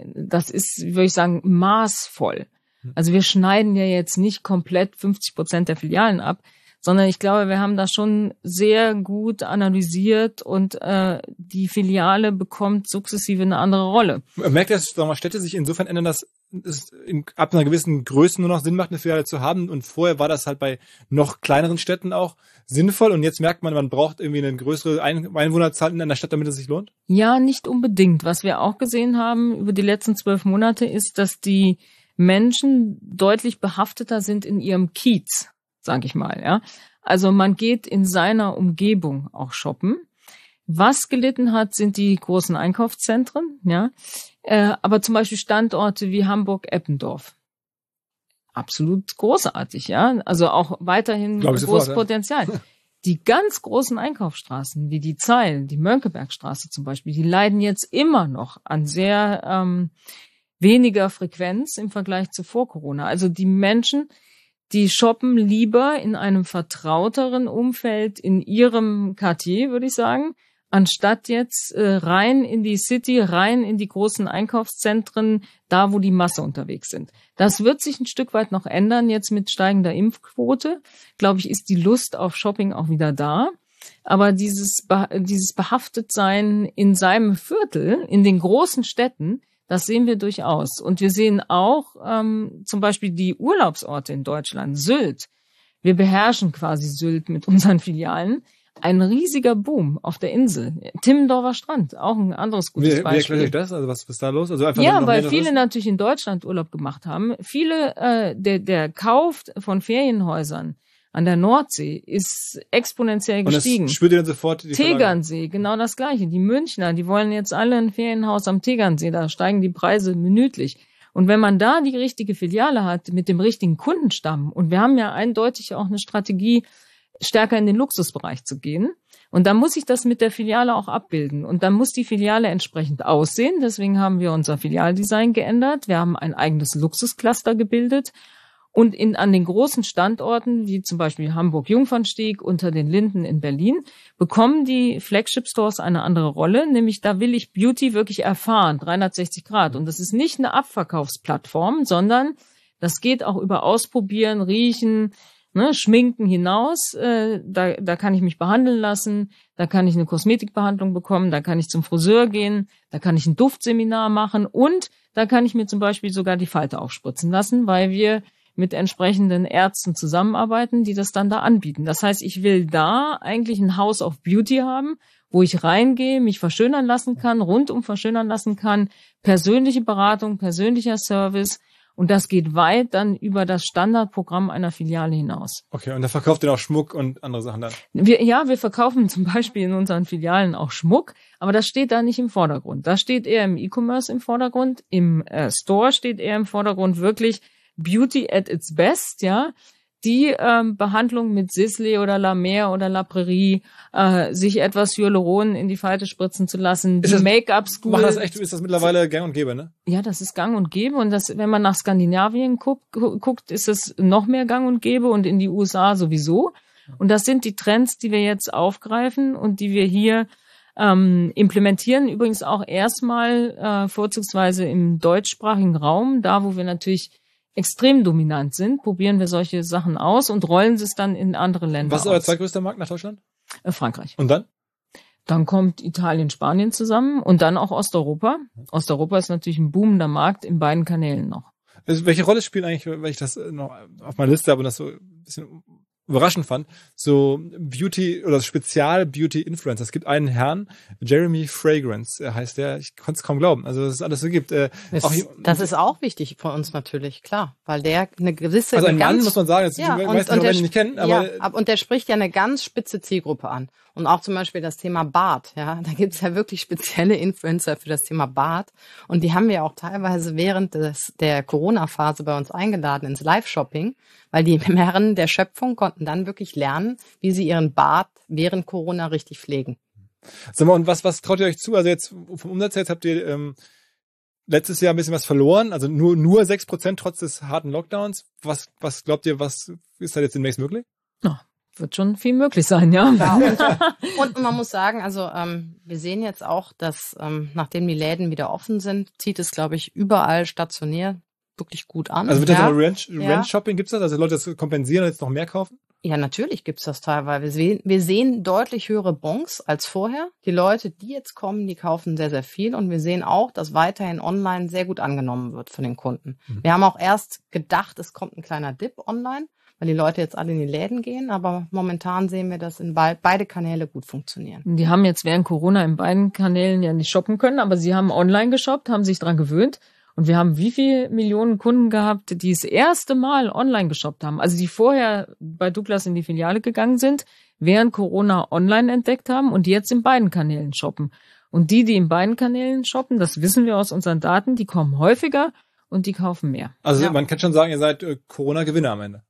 würde ich sagen, maßvoll. Also wir schneiden ja jetzt nicht komplett 50% der Filialen ab, sondern ich glaube, wir haben das schon sehr gut analysiert und die Filiale bekommt sukzessive eine andere Rolle. Man merkt, dass Städte sich insofern ändern, dass es ab einer gewissen Größe nur noch Sinn macht, eine Filiale zu haben. Und vorher war das halt bei noch kleineren Städten auch sinnvoll. Und jetzt merkt man braucht irgendwie eine größere Einwohnerzahl in einer Stadt, damit es sich lohnt? Ja, nicht unbedingt. Was wir auch gesehen haben über die letzten 12 Monate ist, dass die Menschen deutlich behafteter sind in ihrem Kiez, sag ich mal, ja. Also man geht in seiner Umgebung auch shoppen. Was gelitten hat, sind die großen Einkaufszentren, ja. Aber zum Beispiel Standorte wie Hamburg-Eppendorf. Absolut großartig, ja. Also auch weiterhin großes Potenzial. Ja. Die ganz großen Einkaufsstraßen, wie die Zeil, die Mönckebergstraße zum Beispiel, die leiden jetzt immer noch an sehr weniger Frequenz im Vergleich zu vor Corona. Also die Menschen, die shoppen lieber in einem vertrauteren Umfeld in ihrem Quartier, würde ich sagen, anstatt jetzt rein in die City, rein in die großen Einkaufszentren, da wo die Masse unterwegs sind. Das wird sich ein Stück weit noch ändern, jetzt mit steigender Impfquote. Glaube ich, ist die Lust auf Shopping auch wieder da. Aber dieses Behaftetsein in seinem Viertel, in den großen Städten, das sehen wir durchaus. Und wir sehen auch zum Beispiel die Urlaubsorte in Deutschland, Sylt. Wir beherrschen quasi Sylt mit unseren Filialen. Ein riesiger Boom auf der Insel. Timmendorfer Strand, auch ein anderes gutes Beispiel. Wie erklärt euch das? Also was ist da los? Also einfach ja, weil viele natürlich in Deutschland Urlaub gemacht haben. Viele, der Kauf von Ferienhäusern an der Nordsee ist exponentiell gestiegen. Und das spürt ihr dann sofort? Tegernsee, genau das Gleiche. Die Münchner, die wollen jetzt alle ein Ferienhaus am Tegernsee. Da steigen die Preise minütlich. Und wenn man da die richtige Filiale hat mit dem richtigen Kundenstamm, und wir haben ja eindeutig auch eine Strategie, stärker in den Luxusbereich zu gehen. Und dann muss ich das mit der Filiale auch abbilden. Und dann muss die Filiale entsprechend aussehen. Deswegen haben wir unser Filialdesign geändert. Wir haben ein eigenes Luxuscluster gebildet. Und an den großen Standorten, wie zum Beispiel Hamburg-Jungfernstieg, unter den Linden in Berlin, bekommen die Flagship-Stores eine andere Rolle. Nämlich da will ich Beauty wirklich erfahren, 360 Grad. Und das ist nicht eine Abverkaufsplattform, sondern das geht auch über Ausprobieren, Riechen, Schminken hinaus, da kann ich mich behandeln lassen, da kann ich eine Kosmetikbehandlung bekommen, da kann ich zum Friseur gehen, da kann ich ein Duftseminar machen und da kann ich mir zum Beispiel sogar die Falte aufspritzen lassen, weil wir mit entsprechenden Ärzten zusammenarbeiten, die das dann da anbieten. Das heißt, ich will da eigentlich ein House of Beauty haben, wo ich reingehe, mich verschönern lassen kann, rundum verschönern lassen kann, persönliche Beratung, persönlicher Service. Und das geht weit dann über das Standardprogramm einer Filiale hinaus. Okay, und da verkauft ihr auch Schmuck und andere Sachen dann? Wir verkaufen zum Beispiel in unseren Filialen auch Schmuck, aber das steht da nicht im Vordergrund. Das steht eher im E-Commerce im Vordergrund. Im Store steht eher im Vordergrund wirklich Beauty at its best, ja. Die Behandlung mit Sisley oder La Mer oder La Prairie, sich etwas Hyaluron in die Falte spritzen zu lassen, die Make-up-School. Ist das mittlerweile gang und gäbe, ne? Ja, das ist gang und gäbe. Und das, wenn man nach Skandinavien guckt, ist es noch mehr gang und gäbe und in die USA sowieso. Und das sind die Trends, die wir jetzt aufgreifen und die wir hier implementieren. Übrigens auch erstmal vorzugsweise im deutschsprachigen Raum, da wo wir natürlich extrem dominant sind, probieren wir solche Sachen aus und rollen es dann in andere Länder aus. Was ist euer zweitgrößter Markt nach Deutschland? Frankreich. Und dann? Dann kommt Italien, Spanien zusammen und dann auch Osteuropa. Osteuropa ist natürlich ein boomender Markt in beiden Kanälen noch. Also welche Rolle spielt eigentlich, weil ich das noch auf meiner Liste habe und das so ein bisschen überraschend fand, so Beauty oder Spezial-Beauty-Influencer. Es gibt einen Herrn, Jeremy Fragrance, heißt der, ich konnte es kaum glauben, also dass es alles so gibt. Das ist auch wichtig für uns natürlich, klar, weil der eine gewisse... Also ein Mann, muss man sagen, jetzt, ja, die meisten Leute ihn nicht kennen, aber... Ja, und der spricht ja eine ganz spitze Zielgruppe an. Und auch zum Beispiel das Thema Bart, ja, da gibt's ja wirklich spezielle Influencer für das Thema Bart. Und die haben wir auch teilweise während der Corona-Phase bei uns eingeladen ins Live-Shopping, weil die Herren der Schöpfung konnten dann wirklich lernen, wie sie ihren Bart während Corona richtig pflegen. Sag mal, und was traut ihr euch zu? Also jetzt vom Umsatz her habt ihr letztes Jahr ein bisschen was verloren, also nur 6% trotz des harten Lockdowns. Was glaubt ihr, was ist da jetzt demnächst möglich? wird schon viel möglich sein, ja. Und man muss sagen, also wir sehen jetzt auch, dass nachdem die Läden wieder offen sind, zieht es, glaube ich, überall stationär wirklich gut an. Also mit der Rent-Shopping gibt's das? Also Leute das kompensieren und jetzt noch mehr kaufen? Ja, natürlich gibt's das teilweise. Wir sehen deutlich höhere Bons als vorher. Die Leute, die jetzt kommen, die kaufen sehr, sehr viel. Und wir sehen auch, dass weiterhin online sehr gut angenommen wird von den Kunden. Wir haben auch erst gedacht, es kommt ein kleiner Dip online, weil die Leute jetzt alle in die Läden gehen. Aber momentan sehen wir, dass in beide Kanäle gut funktionieren. Die haben jetzt während Corona in beiden Kanälen ja nicht shoppen können, aber sie haben online geshoppt, haben sich dran gewöhnt. Und wir haben wie viele Millionen Kunden gehabt, die das erste Mal online geshoppt haben. Also die vorher bei Douglas in die Filiale gegangen sind, während Corona online entdeckt haben und die jetzt in beiden Kanälen shoppen. Und die in beiden Kanälen shoppen, das wissen wir aus unseren Daten, die kommen häufiger und die kaufen mehr. Also man kann schon sagen, ihr seid Corona-Gewinner am Ende.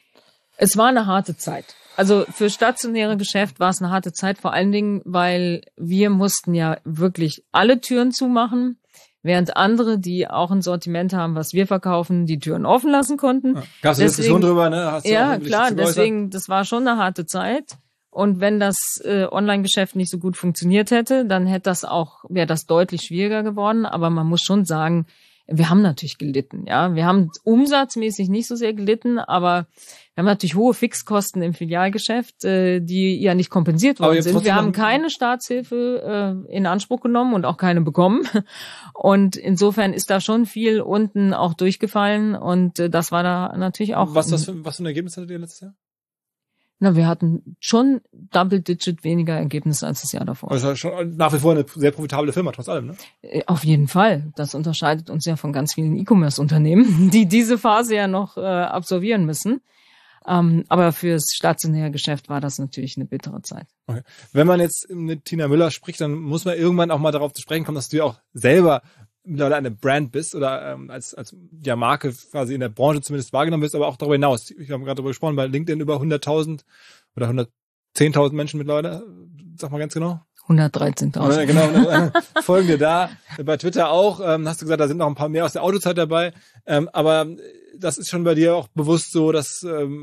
Es war eine harte Zeit. Also für stationäre Geschäft war es eine harte Zeit, vor allen Dingen, weil wir mussten ja wirklich alle Türen zumachen. Während andere, die auch ein Sortiment haben, was wir verkaufen, die Türen offen lassen konnten. Ja. Gab es eine Diskussion drüber, ne? Hast du ja, klar, deswegen, das war schon eine harte Zeit. Und wenn das Online-Geschäft nicht so gut funktioniert hätte, dann wäre das deutlich schwieriger geworden. Aber man muss schon sagen, wir haben natürlich gelitten, ja. Wir haben umsatzmäßig nicht so sehr gelitten, aber wir haben natürlich hohe Fixkosten im Filialgeschäft, die ja nicht kompensiert worden sind. Wir haben keine Staatshilfe in Anspruch genommen und auch keine bekommen. Und insofern ist da schon viel unten auch durchgefallen und das war da natürlich auch. Was für ein Ergebnis hattet ihr letztes Jahr? Na, wir hatten schon Double-Digit weniger Ergebnisse als das Jahr davor. Also schon nach wie vor eine sehr profitable Firma, trotz allem, ne? Auf jeden Fall. Das unterscheidet uns ja von ganz vielen E-Commerce-Unternehmen, die diese Phase ja noch absolvieren müssen. Aber fürs stationäre Geschäft war das natürlich eine bittere Zeit. Okay. Wenn man jetzt mit Tina Müller spricht, dann muss man irgendwann auch mal darauf zu sprechen kommen, dass du ja auch selber mittlerweile eine Brand bist oder als Marke quasi in der Branche zumindest wahrgenommen bist, aber auch darüber hinaus. Ich habe gerade darüber gesprochen, bei LinkedIn über 100.000 oder 110.000 Menschen mittlerweile. Sag mal ganz genau. 113.000. Genau, folgen dir da. Bei Twitter auch. Hast du gesagt, da sind noch ein paar mehr aus der Autozeit dabei. Aber das ist schon bei dir auch bewusst so, dass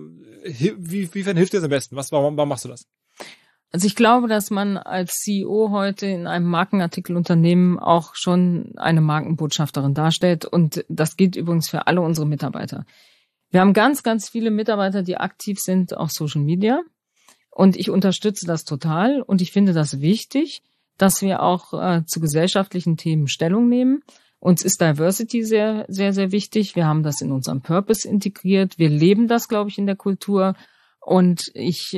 wiefern hilft dir das am besten? Warum machst du das? Also ich glaube, dass man als CEO heute in einem Markenartikelunternehmen auch schon eine Markenbotschafterin darstellt. Und das gilt übrigens für alle unsere Mitarbeiter. Wir haben ganz, ganz viele Mitarbeiter, die aktiv sind auf Social Media. Und ich unterstütze das total. Und ich finde das wichtig, dass wir auch zu gesellschaftlichen Themen Stellung nehmen. Uns ist Diversity sehr, sehr, sehr wichtig. Wir haben das in unserem Purpose integriert. Wir leben das, glaube ich, in der Kultur. Und ich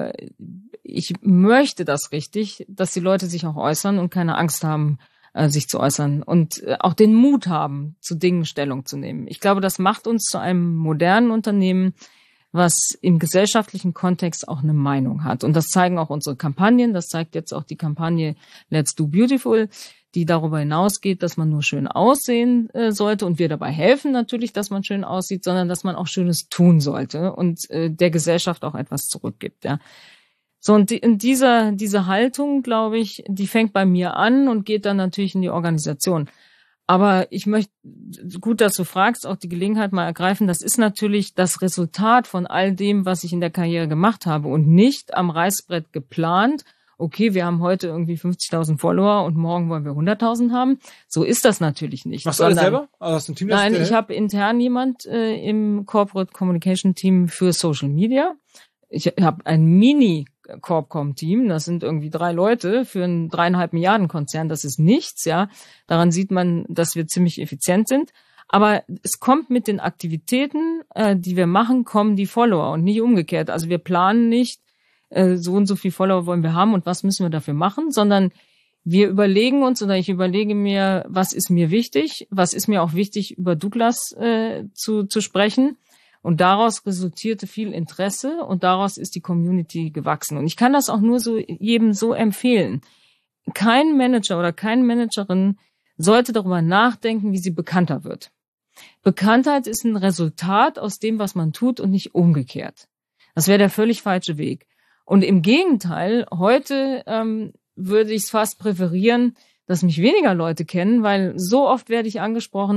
möchte das richtig, dass die Leute sich auch äußern und keine Angst haben, sich zu äußern und auch den Mut haben, zu Dingen Stellung zu nehmen. Ich glaube, das macht uns zu einem modernen Unternehmen, was im gesellschaftlichen Kontext auch eine Meinung hat. Und das zeigen auch unsere Kampagnen. Das zeigt jetzt auch die Kampagne Let's Do Beautiful, die darüber hinausgeht, dass man nur schön aussehen sollte und wir dabei helfen natürlich, dass man schön aussieht, sondern dass man auch Schönes tun sollte und der Gesellschaft auch etwas zurückgibt. Ja. So, und diese Haltung, glaube ich, die fängt bei mir an und geht dann natürlich in die Organisation. Aber ich möchte, gut, dass du fragst, auch die Gelegenheit mal ergreifen. Das ist natürlich das Resultat von all dem, was ich in der Karriere gemacht habe und nicht am Reißbrett geplant. Okay, wir haben heute irgendwie 50.000 Follower und morgen wollen wir 100.000 haben. So ist das natürlich nicht. Machst du alles selber? Also hast du ein Team, nein, ich habe intern jemand im Corporate Communication Team für Social Media. Ich habe ein Mini-Corpcom-Team, das sind irgendwie 3 Leute für einen 3,5 Milliarden Konzern. Das ist nichts, ja. Daran sieht man, dass wir ziemlich effizient sind. Aber es kommt mit den Aktivitäten, die wir machen, kommen die Follower und nicht umgekehrt. Also wir planen nicht, so und so viel Follower wollen wir haben und was müssen wir dafür machen, sondern wir überlegen uns oder ich überlege mir, was ist mir wichtig, was ist mir auch wichtig, über Douglas zu sprechen. Und daraus resultierte viel Interesse und daraus ist die Community gewachsen. Und ich kann das auch nur so jedem so empfehlen. Kein Manager oder keine Managerin sollte darüber nachdenken, wie sie bekannter wird. Bekanntheit ist ein Resultat aus dem, was man tut und nicht umgekehrt. Das wäre der völlig falsche Weg. Und im Gegenteil, heute würde ich es fast präferieren, dass mich weniger Leute kennen, weil so oft werde ich angesprochen,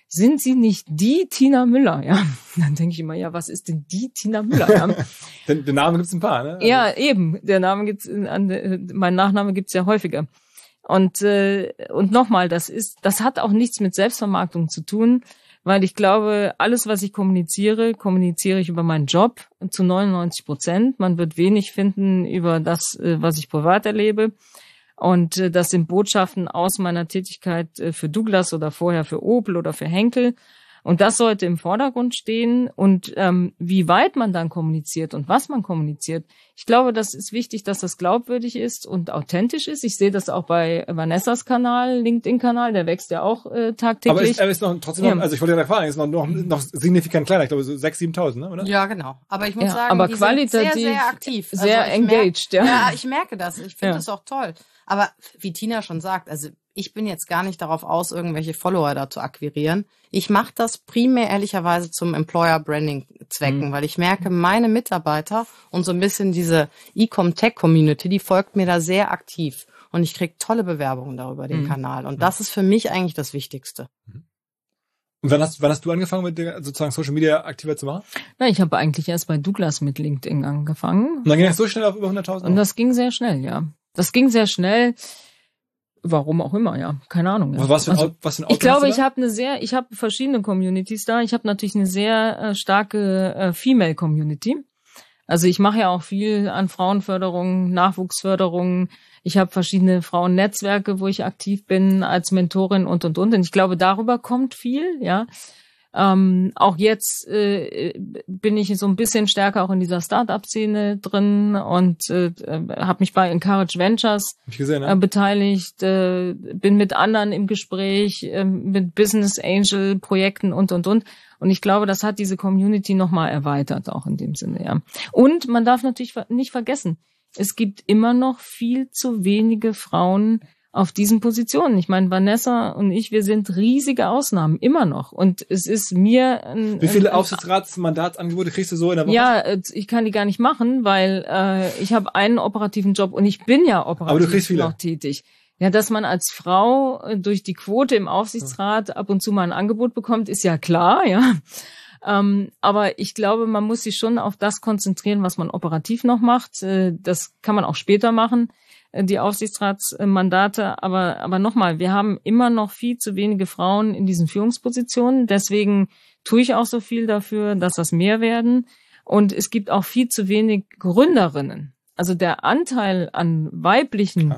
sind Sie nicht die Tina Müller? Ja, dann denke ich immer, ja, was ist denn die Tina Müller? Ja. Den Namen gibt's ein paar, ne? Also Ja, eben. Der Name gibt's, mein Nachname gibt's ja häufiger. Und nochmal, das hat auch nichts mit Selbstvermarktung zu tun, weil ich glaube, alles, was ich kommuniziere ich über meinen Job zu 99%. Man wird wenig finden über das, was ich privat erlebe. Und das sind Botschaften aus meiner Tätigkeit für Douglas oder vorher für Opel oder für Henkel. Und das sollte im Vordergrund stehen. Und wie weit man dann kommuniziert und was man kommuniziert, ich glaube, das ist wichtig, dass das glaubwürdig ist und authentisch ist. Ich sehe das auch bei Vanessas Kanal, LinkedIn-Kanal, der wächst ja auch tagtäglich. Aber er ist noch trotzdem noch, also ich wollte ja fragen, ist noch signifikant kleiner, ich glaube so 6.000, 7.000, ne, oder? Ja, genau. Aber ich muss sagen, aber die qualitativ sind sehr, sehr aktiv. Sehr also engaged, ja, ich merke das. Ich finde das auch toll. Aber wie Tina schon sagt, also ich bin jetzt gar nicht darauf aus, irgendwelche Follower da zu akquirieren. Ich mache das primär ehrlicherweise zum Employer-Branding-Zwecken, weil ich merke, meine Mitarbeiter und so ein bisschen diese E-Com-Tech-Community, die folgt mir da sehr aktiv. Und ich kriege tolle Bewerbungen darüber den Kanal. Und das ist für mich eigentlich das Wichtigste. Und wann hast du angefangen, mit sozusagen Social Media aktiver zu machen? Na, ich habe eigentlich erst bei Douglas mit LinkedIn angefangen. Und dann ging das so schnell auf über 100.000? Und das ging sehr schnell, ja. Das ging sehr schnell. Warum auch immer, ja. Keine Ahnung. Ja. Was für ein Auto ich glaube, ich habe verschiedene Communities da. Ich habe natürlich eine sehr starke Female Community. Also ich mache ja auch viel an Frauenförderung, Nachwuchsförderung. Ich habe verschiedene Frauennetzwerke, wo ich aktiv bin als Mentorin und. Und ich glaube, darüber kommt viel, ja. Auch jetzt bin ich so ein bisschen stärker auch in dieser Start-up-Szene drin und habe mich bei Encourage Ventures beteiligt, bin mit anderen im Gespräch, mit Business Angel Projekten und. Und ich glaube, das hat diese Community nochmal erweitert, auch in dem Sinne, ja. Und man darf natürlich nicht vergessen, es gibt immer noch viel zu wenige Frauen auf diesen Positionen. Ich meine, Vanessa und ich, wir sind riesige Ausnahmen, immer noch. Und es ist mir... Wie viele Aufsichtsratsmandatsangebote kriegst du so in der Woche? Ja, ich kann die gar nicht machen, weil ich habe einen operativen Job und ich bin ja operativ noch tätig. Ja, dass man als Frau durch die Quote im Aufsichtsrat ab und zu mal ein Angebot bekommt, ist ja klar, ja. Aber ich glaube, man muss sich schon auf das konzentrieren, was man operativ noch macht. Das kann man auch später machen, die Aufsichtsratsmandate. Aber nochmal, wir haben immer noch viel zu wenige Frauen in diesen Führungspositionen. Deswegen tue ich auch so viel dafür, dass das mehr werden. Und es gibt auch viel zu wenig Gründerinnen. Also der Anteil an weiblichen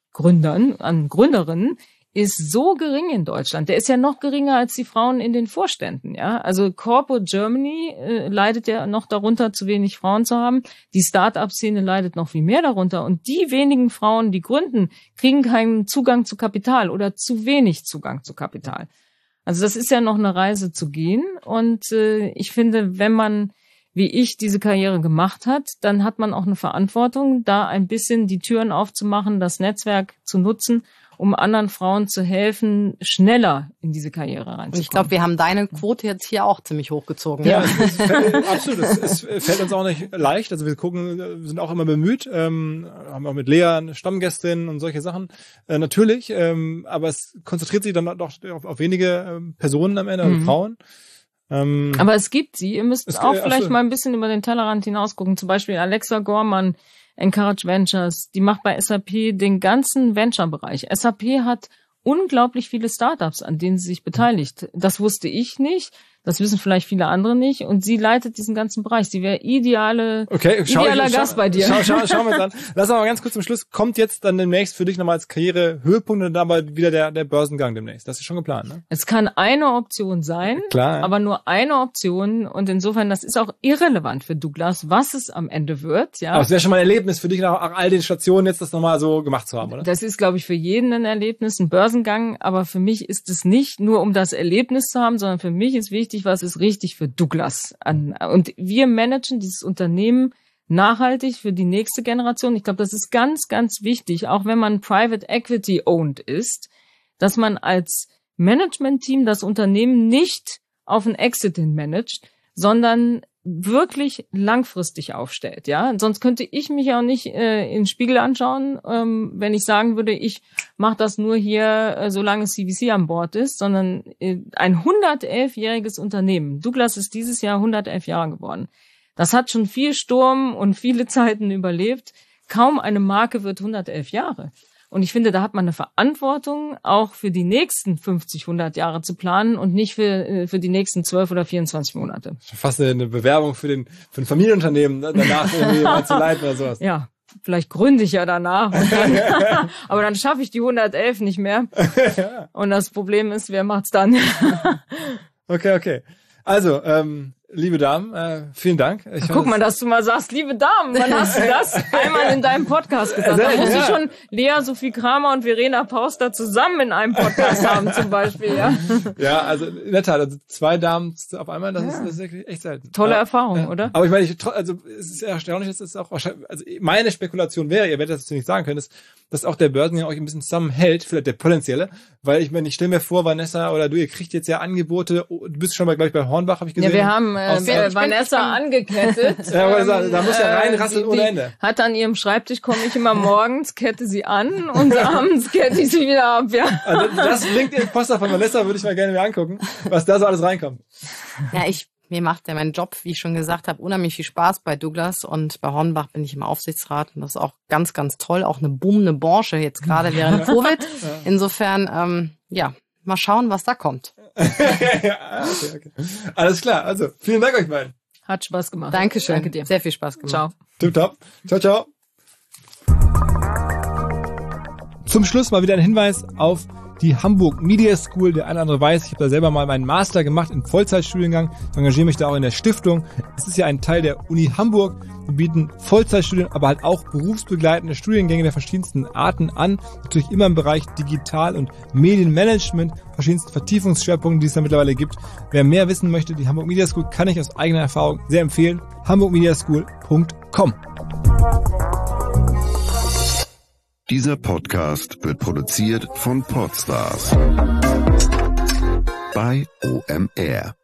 Gründerinnen ist so gering in Deutschland. Der ist ja noch geringer als die Frauen in den Vorständen, ja. Also Corporate Germany leidet ja noch darunter, zu wenig Frauen zu haben. Die Start-up-Szene leidet noch viel mehr darunter. Und die wenigen Frauen, die gründen, kriegen keinen Zugang zu Kapital oder zu wenig Zugang zu Kapital. Also das ist ja noch eine Reise zu gehen. Und ich finde, wenn man, wie ich, diese Karriere gemacht hat, dann hat man auch eine Verantwortung, da ein bisschen die Türen aufzumachen, das Netzwerk zu nutzen, um anderen Frauen zu helfen, schneller in diese Karriere reinzukommen. Und ich glaube, wir haben deine Quote jetzt hier auch ziemlich hochgezogen. Ja, absolut. Es fällt uns auch nicht leicht. Also wir sind auch immer bemüht, haben auch mit Lea eine Stammgästin und solche Sachen. Natürlich, aber es konzentriert sich dann doch auf wenige Personen am Ende, also Frauen. Aber es gibt sie. Ihr müsst auch vielleicht mal ein bisschen über den Tellerrand hinausgucken. Zum Beispiel Alexa Gorman, Encourage Ventures, die macht bei SAP den ganzen Venture-Bereich. SAP hat unglaublich viele Startups, an denen sie sich beteiligt. Das wusste ich nicht. Das wissen vielleicht viele andere nicht. Und sie leitet diesen ganzen Bereich. Sie wäre idealer Gast bei dir. Schauen wir uns an. Lass mal ganz kurz zum Schluss. Kommt jetzt dann demnächst für dich nochmal als Karrierehöhepunkt und dann aber wieder der Börsengang demnächst. Das ist schon geplant, ne? Es kann eine Option sein, klar, aber nur eine Option. Und insofern, das ist auch irrelevant für Douglas, was es am Ende wird. Ja. Aber es wäre schon mal ein Erlebnis für dich, nach all den Stationen jetzt das nochmal so gemacht zu haben, oder? Das ist, glaube ich, für jeden ein Erlebnis, ein Börsengang. Aber für mich ist es nicht nur, um das Erlebnis zu haben, sondern für mich ist wichtig, was ist richtig für Douglas an. Und wir managen dieses Unternehmen nachhaltig für die nächste Generation. Ich glaube, das ist ganz, ganz wichtig, auch wenn man Private Equity owned ist, dass man als Management-Team das Unternehmen nicht auf einen Exit hin managt, sondern wirklich langfristig aufstellt, ja. Sonst könnte ich mich auch nicht in den Spiegel anschauen, wenn ich sagen würde, ich mache das nur hier, solange CVC an Bord ist, sondern ein 111-jähriges Unternehmen. Douglas ist dieses Jahr 111 Jahre geworden. Das hat schon viel Sturm und viele Zeiten überlebt. Kaum eine Marke wird 111 Jahre. Und ich finde, da hat man eine Verantwortung, auch für die nächsten 50, 100 Jahre zu planen und nicht für die nächsten 12 oder 24 Monate. Fast eine Bewerbung für ein Familienunternehmen, danach irgendwie mal zu leiten oder sowas. Ja, vielleicht gründe ich ja danach. Und dann, aber dann schaffe ich die 111 nicht mehr. Und das Problem ist, wer macht's dann? Okay. Also, liebe Damen, vielen Dank. Guck mal, dass du mal sagst, liebe Damen, wann hast du das einmal in deinem Podcast gesagt? Da musst du schon Lea, Sophie Kramer und Verena Pauster zusammen in einem Podcast haben zum Beispiel, ja? Ja, also in der Tat, also 2 Damen auf einmal, das ist wirklich echt selten. Tolle Erfahrung, oder? Aber ich meine, also es ist erstaunlich, dass es auch wahrscheinlich, also meine Spekulation wäre, ihr werdet das nicht sagen können, dass auch der Börsengang euch ein bisschen zusammenhält, vielleicht der potenzielle, weil ich meine, ich stelle mir vor, Vanessa oder du, ihr kriegt jetzt ja Angebote, du bist schon mal, glaube ich, bei Hornbach, habe ich gesehen. Ja, wir haben Vanessa angekettet. Ja, aber da muss ja reinrasseln ohne Ende. Hat an ihrem Schreibtisch, komme ich immer morgens, kette sie an und abends kette ich sie wieder ab, ja. Also das LinkedIn-Poster von Vanessa würde ich mal gerne mir angucken, was da so alles reinkommt. Ja, mir macht ja mein Job, wie ich schon gesagt habe, unheimlich viel Spaß bei Douglas und bei Hornbach bin ich im Aufsichtsrat und das ist auch ganz, ganz toll. Auch eine boomende Branche jetzt gerade während Covid. Insofern, mal schauen, was da kommt. Ja, okay. Alles klar, also vielen Dank euch beiden. Hat Spaß gemacht. Dankeschön. Danke dir. Sehr viel Spaß gemacht. Ciao. Tipptopp. Ciao. Zum Schluss mal wieder ein Hinweis auf die Hamburg Media School. Der eine oder andere weiß, ich habe da selber mal meinen Master gemacht im Vollzeitstudiengang. Ich engagiere mich da auch in der Stiftung. Es ist ja ein Teil der Uni Hamburg. Wir bieten Vollzeitstudien, aber halt auch berufsbegleitende Studiengänge der verschiedensten Arten an. Natürlich immer im Bereich Digital- und Medienmanagement, verschiedensten Vertiefungsschwerpunkte, die es da mittlerweile gibt. Wer mehr wissen möchte, die Hamburg Media School kann ich aus eigener Erfahrung sehr empfehlen. hamburgmediaschool.com. Dieser Podcast wird produziert von Podstars bei OMR.